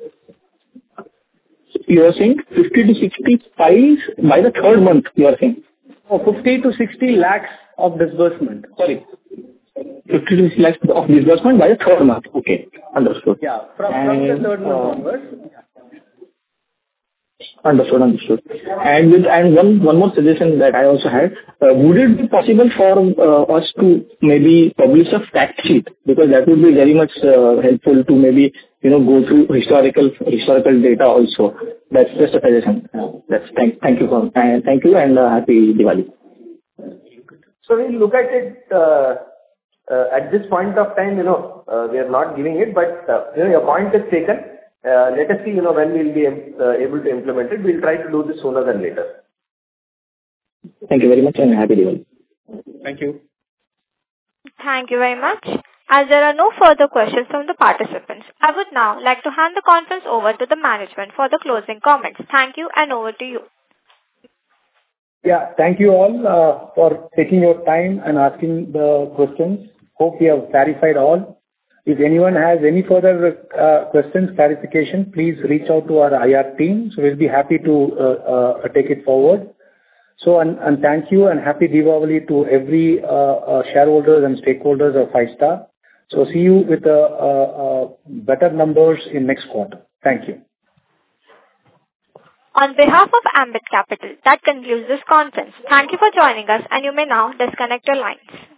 [SPEAKER 15] You are saying 50 to 60 files by the 3rd month, you are saying?
[SPEAKER 10] Oh, 50 to 60 lakhs of disbursement. Sorry.
[SPEAKER 15] 50 to 60 lakhs of disbursement by the 3rd month. Okay, understood.
[SPEAKER 10] Yeah, from the 3rd month onwards.
[SPEAKER 15] Understood. And one more suggestion that I also had, would it be possible for us to maybe publish a fact sheet, because that would be very much helpful to maybe go through historical data also. That's just a suggestion. Thank you and happy Diwali.
[SPEAKER 4] So we look at it at this point of time. We are not giving it, but your point is taken. Let us see, when we'll be able to implement it. We'll try to do this sooner than later.
[SPEAKER 15] Thank you very much and happy Diwali.
[SPEAKER 10] Thank you.
[SPEAKER 1] Thank you very much. As there are no further questions from the participants, I would now like to hand the conference over to the management for the closing comments. Thank you, and over to you.
[SPEAKER 3] Yeah, thank you all for taking your time and asking the questions. Hope we have clarified all. If anyone has any further questions, clarification, please reach out to our IR team. So we'll be happy to take it forward. So, and thank you and happy Diwali to every shareholders and stakeholders of Five-Star. So see you with better numbers in next quarter. Thank you.
[SPEAKER 1] On behalf of Ambit Capital, that concludes this conference. Thank you for joining us, and you may now disconnect your lines.